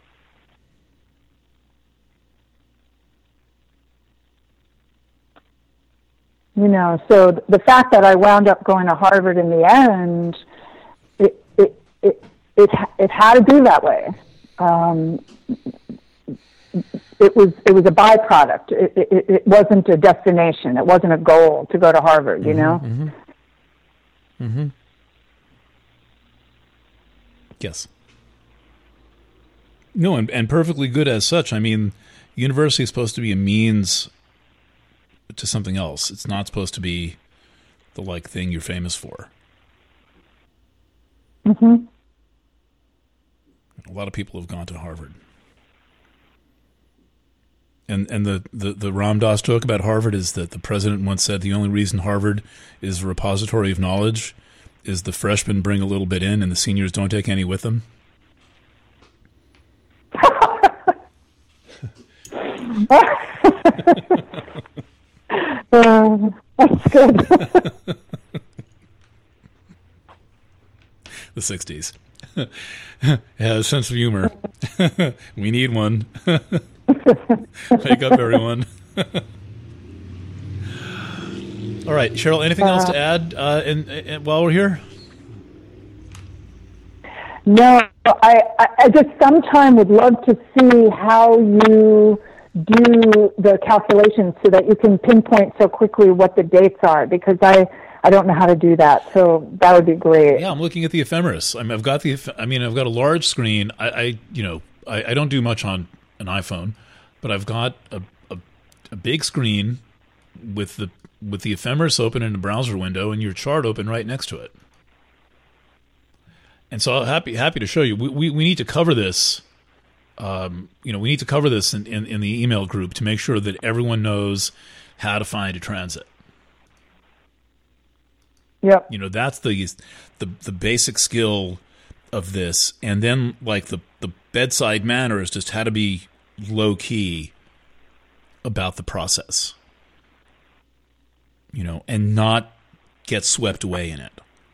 You know, so the fact that I wound up going to Harvard in the end, it it it it, it had to be that way. Um, it was it was a byproduct. It, it, it wasn't a destination. It wasn't a goal to go to Harvard. Mm-hmm, you know. Mm-hmm. Mm-hmm. Yes. No, and, and perfectly good as such. I mean, university is supposed to be a means to something else. It's not supposed to be the like thing you're famous for. Mm-hmm. A lot of people have gone to Harvard. And and the, the, the Ram Dass joke about Harvard is that the president once said the only reason Harvard is a repository of knowledge is the freshmen bring a little bit in and the seniors don't take any with them. uh, that's good. The sixties. It has a sense of humor. We need one. Wake up, everyone. All right, Cheryl, anything else to add uh, in, in, while we're here? No, I, I just sometime would love to see how you do the calculations so that you can pinpoint so quickly what the dates are, because I, I don't know how to do that. So that would be great. Yeah, I'm looking at the ephemeris. I mean, I've got the. I mean, I've got a large screen. I, I you know, I, I don't do much on an iPhone, but I've got a, a a big screen with the with the ephemeris open in a browser window and your chart open right next to it. And so happy happy to show you. We we, we need to cover this. Um, you know, we need to cover this in, in, in the email group to make sure that everyone knows how to find a transit. Yep. You know, that's the the the basic skill of this. And then like the, the bedside manner is just how to be low key about the process. You know, and not get swept away in it.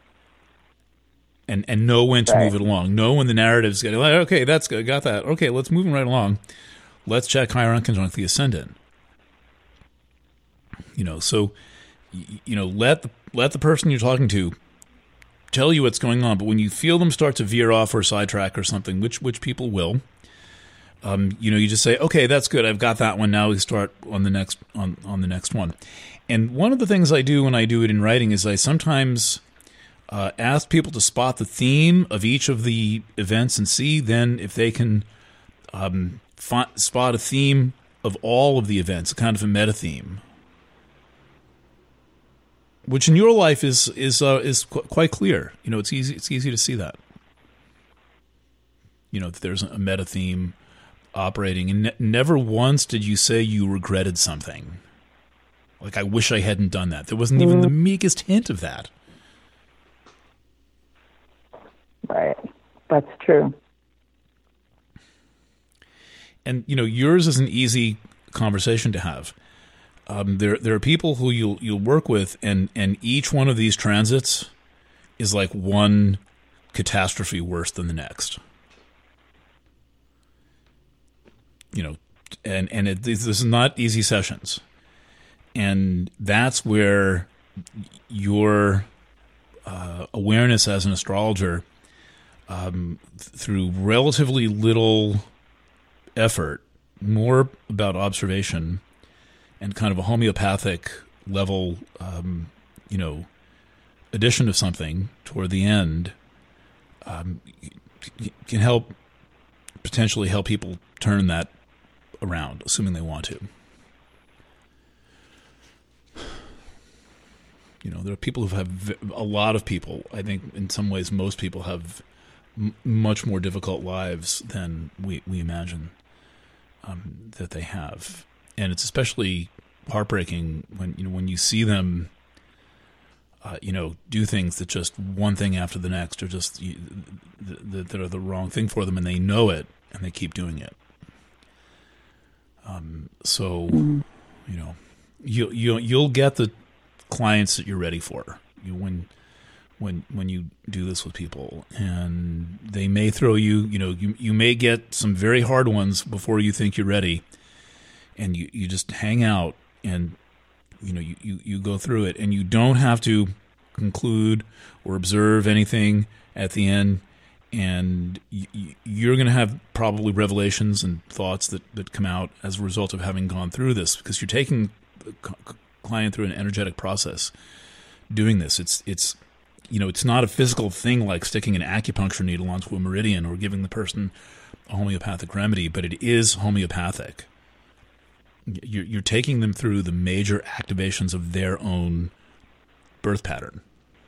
And and know when to right. move it along. Know when the narrative's getting like, okay, that's good, got that. Okay, let's move them right along. Let's check Chiron conjunct the ascendant. You know, so you know, let the let the person you're talking to tell you what's going on. But when you feel them start to veer off or sidetrack or something, which which people will, Um, you know, you just say, okay, that's good. I've got that one. Now we start on the next on, on the next one. And one of the things I do when I do it in writing is I sometimes uh, ask people to spot the theme of each of the events and see then if they can um, f- spot a theme of all of the events, a kind of a meta theme, which in your life is is uh, is qu- quite clear. You know, it's easy it's easy to see that. You know, that there's a meta theme operating, and ne- never once did you say you regretted something. Like, I wish I hadn't done that. There wasn't even the meekest hint of that. Right. That's true. And, you know, yours is an easy conversation to have. Um, there there are people who you'll you'll work with, and, and each one of these transits is like one catastrophe worse than the next. You know, and and it, this is not easy sessions, and that's where your uh, awareness as an astrologer, um, th- through relatively little effort, more about observation, and kind of a homeopathic level, um, you know, addition of something toward the end, um, can help potentially help people turn that around, assuming they want to. You know, there are people who have a lot of people. I think in some ways, most people have m- much more difficult lives than we we imagine um, that they have, and it's especially heartbreaking when you know when you see them, uh, you know, do things that just one thing after the next, or just you, that, that are the wrong thing for them, and they know it, and they keep doing it. Um, so, you know, you you you'll get the clients that you're ready for. You when when when you do this with people, and they may throw you. You know, you you may get some very hard ones before you think you're ready, and you, you just hang out, and you know you, you, you go through it, and you don't have to conclude or observe anything at the end. And you're going to have probably revelations and thoughts that, that come out as a result of having gone through this, because you're taking the client through an energetic process doing this. It's, it's, you know, it's not a physical thing like sticking an acupuncture needle onto a meridian or giving the person a homeopathic remedy, but it is homeopathic. You're, you're taking them through the major activations of their own birth pattern.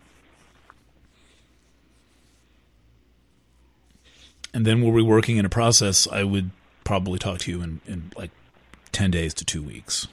And then we'll be working in a process. I would probably talk to you in, in like ten days to two weeks.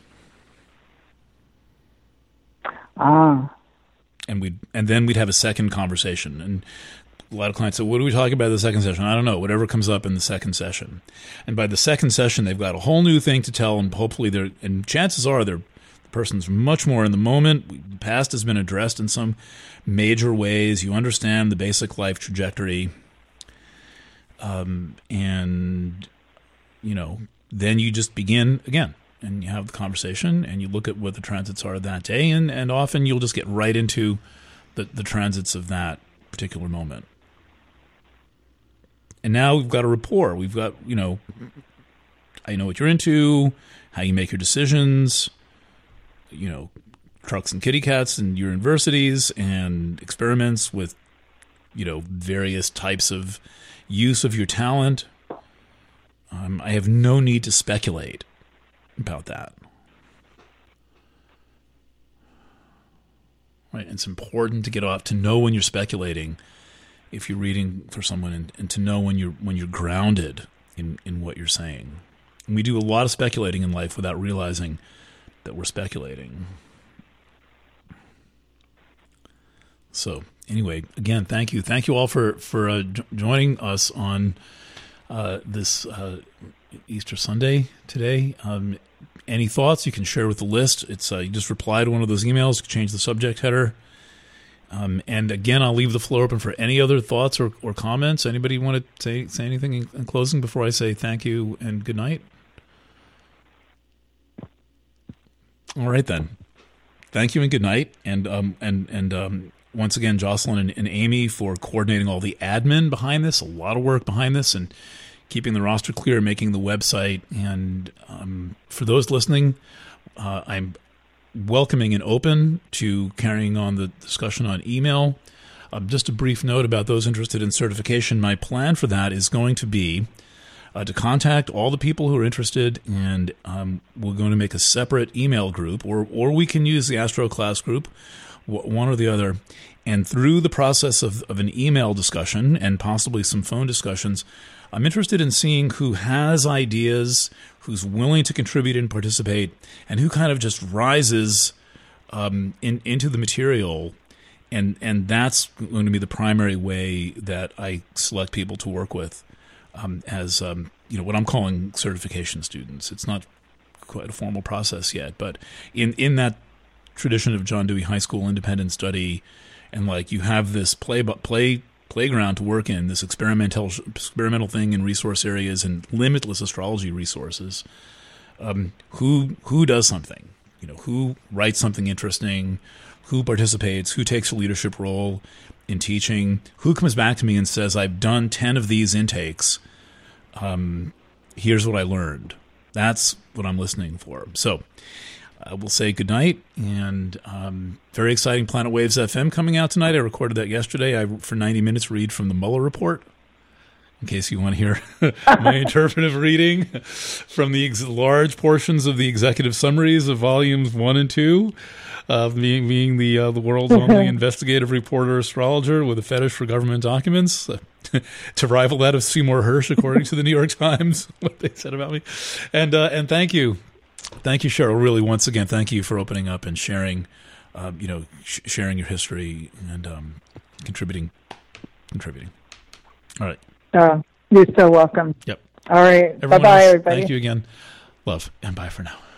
Ah. And we and then we'd have a second conversation. And a lot of clients say, what do we talk about in the second session? I don't know, whatever comes up in the second session. And by the second session, they've got a whole new thing to tell, and hopefully they're, and chances are they're, the person's much more in the moment. The past has been addressed in some major ways. You understand the basic life trajectory. Um, and, you know, then you just begin again, and you have the conversation, and you look at what the transits are that day, and, and often you'll just get right into the, the transits of that particular moment. And now we've got a rapport. We've got, you know, I know what you're into, how you make your decisions, you know, trucks and kitty cats and your universities and experiments with, you know, various types of use of your talent. Um, I have no need to speculate about that. Right? It's important to get off, to know when you're speculating if you're reading for someone, and, and to know when you're when you're grounded in, in what you're saying. And we do a lot of speculating in life without realizing that we're speculating. So anyway, again, thank you. Thank you all for, for uh, j- joining us on uh, this uh, Easter Sunday today. Um, any thoughts you can share with the list. It's uh, you just reply to one of those emails, change the subject header. Um, and again, I'll leave the floor open for any other thoughts or, or comments. Anybody want to say, say anything in, in closing before I say thank you and good night? All right, then. Thank you and good night. And, um, and, and, um, once again, Jocelyn and, and Amy for coordinating all the admin behind this, a lot of work behind this, and keeping the roster clear, making the website. And um, for those listening, uh, I'm welcoming and open to carrying on the discussion on email. Um, just a brief note about those interested in certification. My plan for that is going to be uh, to contact all the people who are interested, and um, we're going to make a separate email group, or or we can use the Astro Class group, one or the other. And through the process of, of an email discussion and possibly some phone discussions, I'm interested in seeing who has ideas, who's willing to contribute and participate, and who kind of just rises um, in, into the material. And and that's going to be the primary way that I select people to work with um, as um, you know, what I'm calling certification students. It's not quite a formal process yet, but in, in that tradition of John Dewey High School independent study, and like you have this play play playground to work in, this experimental experimental thing in resource areas and limitless astrology resources. Um, who who does something? You know, who writes something interesting? Who participates? Who takes a leadership role in teaching? Who comes back to me and says, "I've done ten of these intakes. Um, here's what I learned." That's what I'm listening for. So I will say goodnight, and um, very exciting Planet Waves F M coming out tonight. I recorded that yesterday. I, for ninety minutes, read from the Mueller Report, in case you want to hear my interpretive reading from the ex- large portions of the executive summaries of volumes one and two, of me being the uh, the world's only investigative reporter astrologer with a fetish for government documents, uh, to rival that of Seymour Hersh, according to the New York Times, what they said about me. And uh, and thank you. Thank you, Cheryl. Really, once again, thank you for opening up and sharing, uh, you know, sh- sharing your history and um, contributing, contributing. All right. Uh, you're so welcome. Yep. All right. Everyone Bye-bye, else, everybody. Thank you again. Love, and bye for now.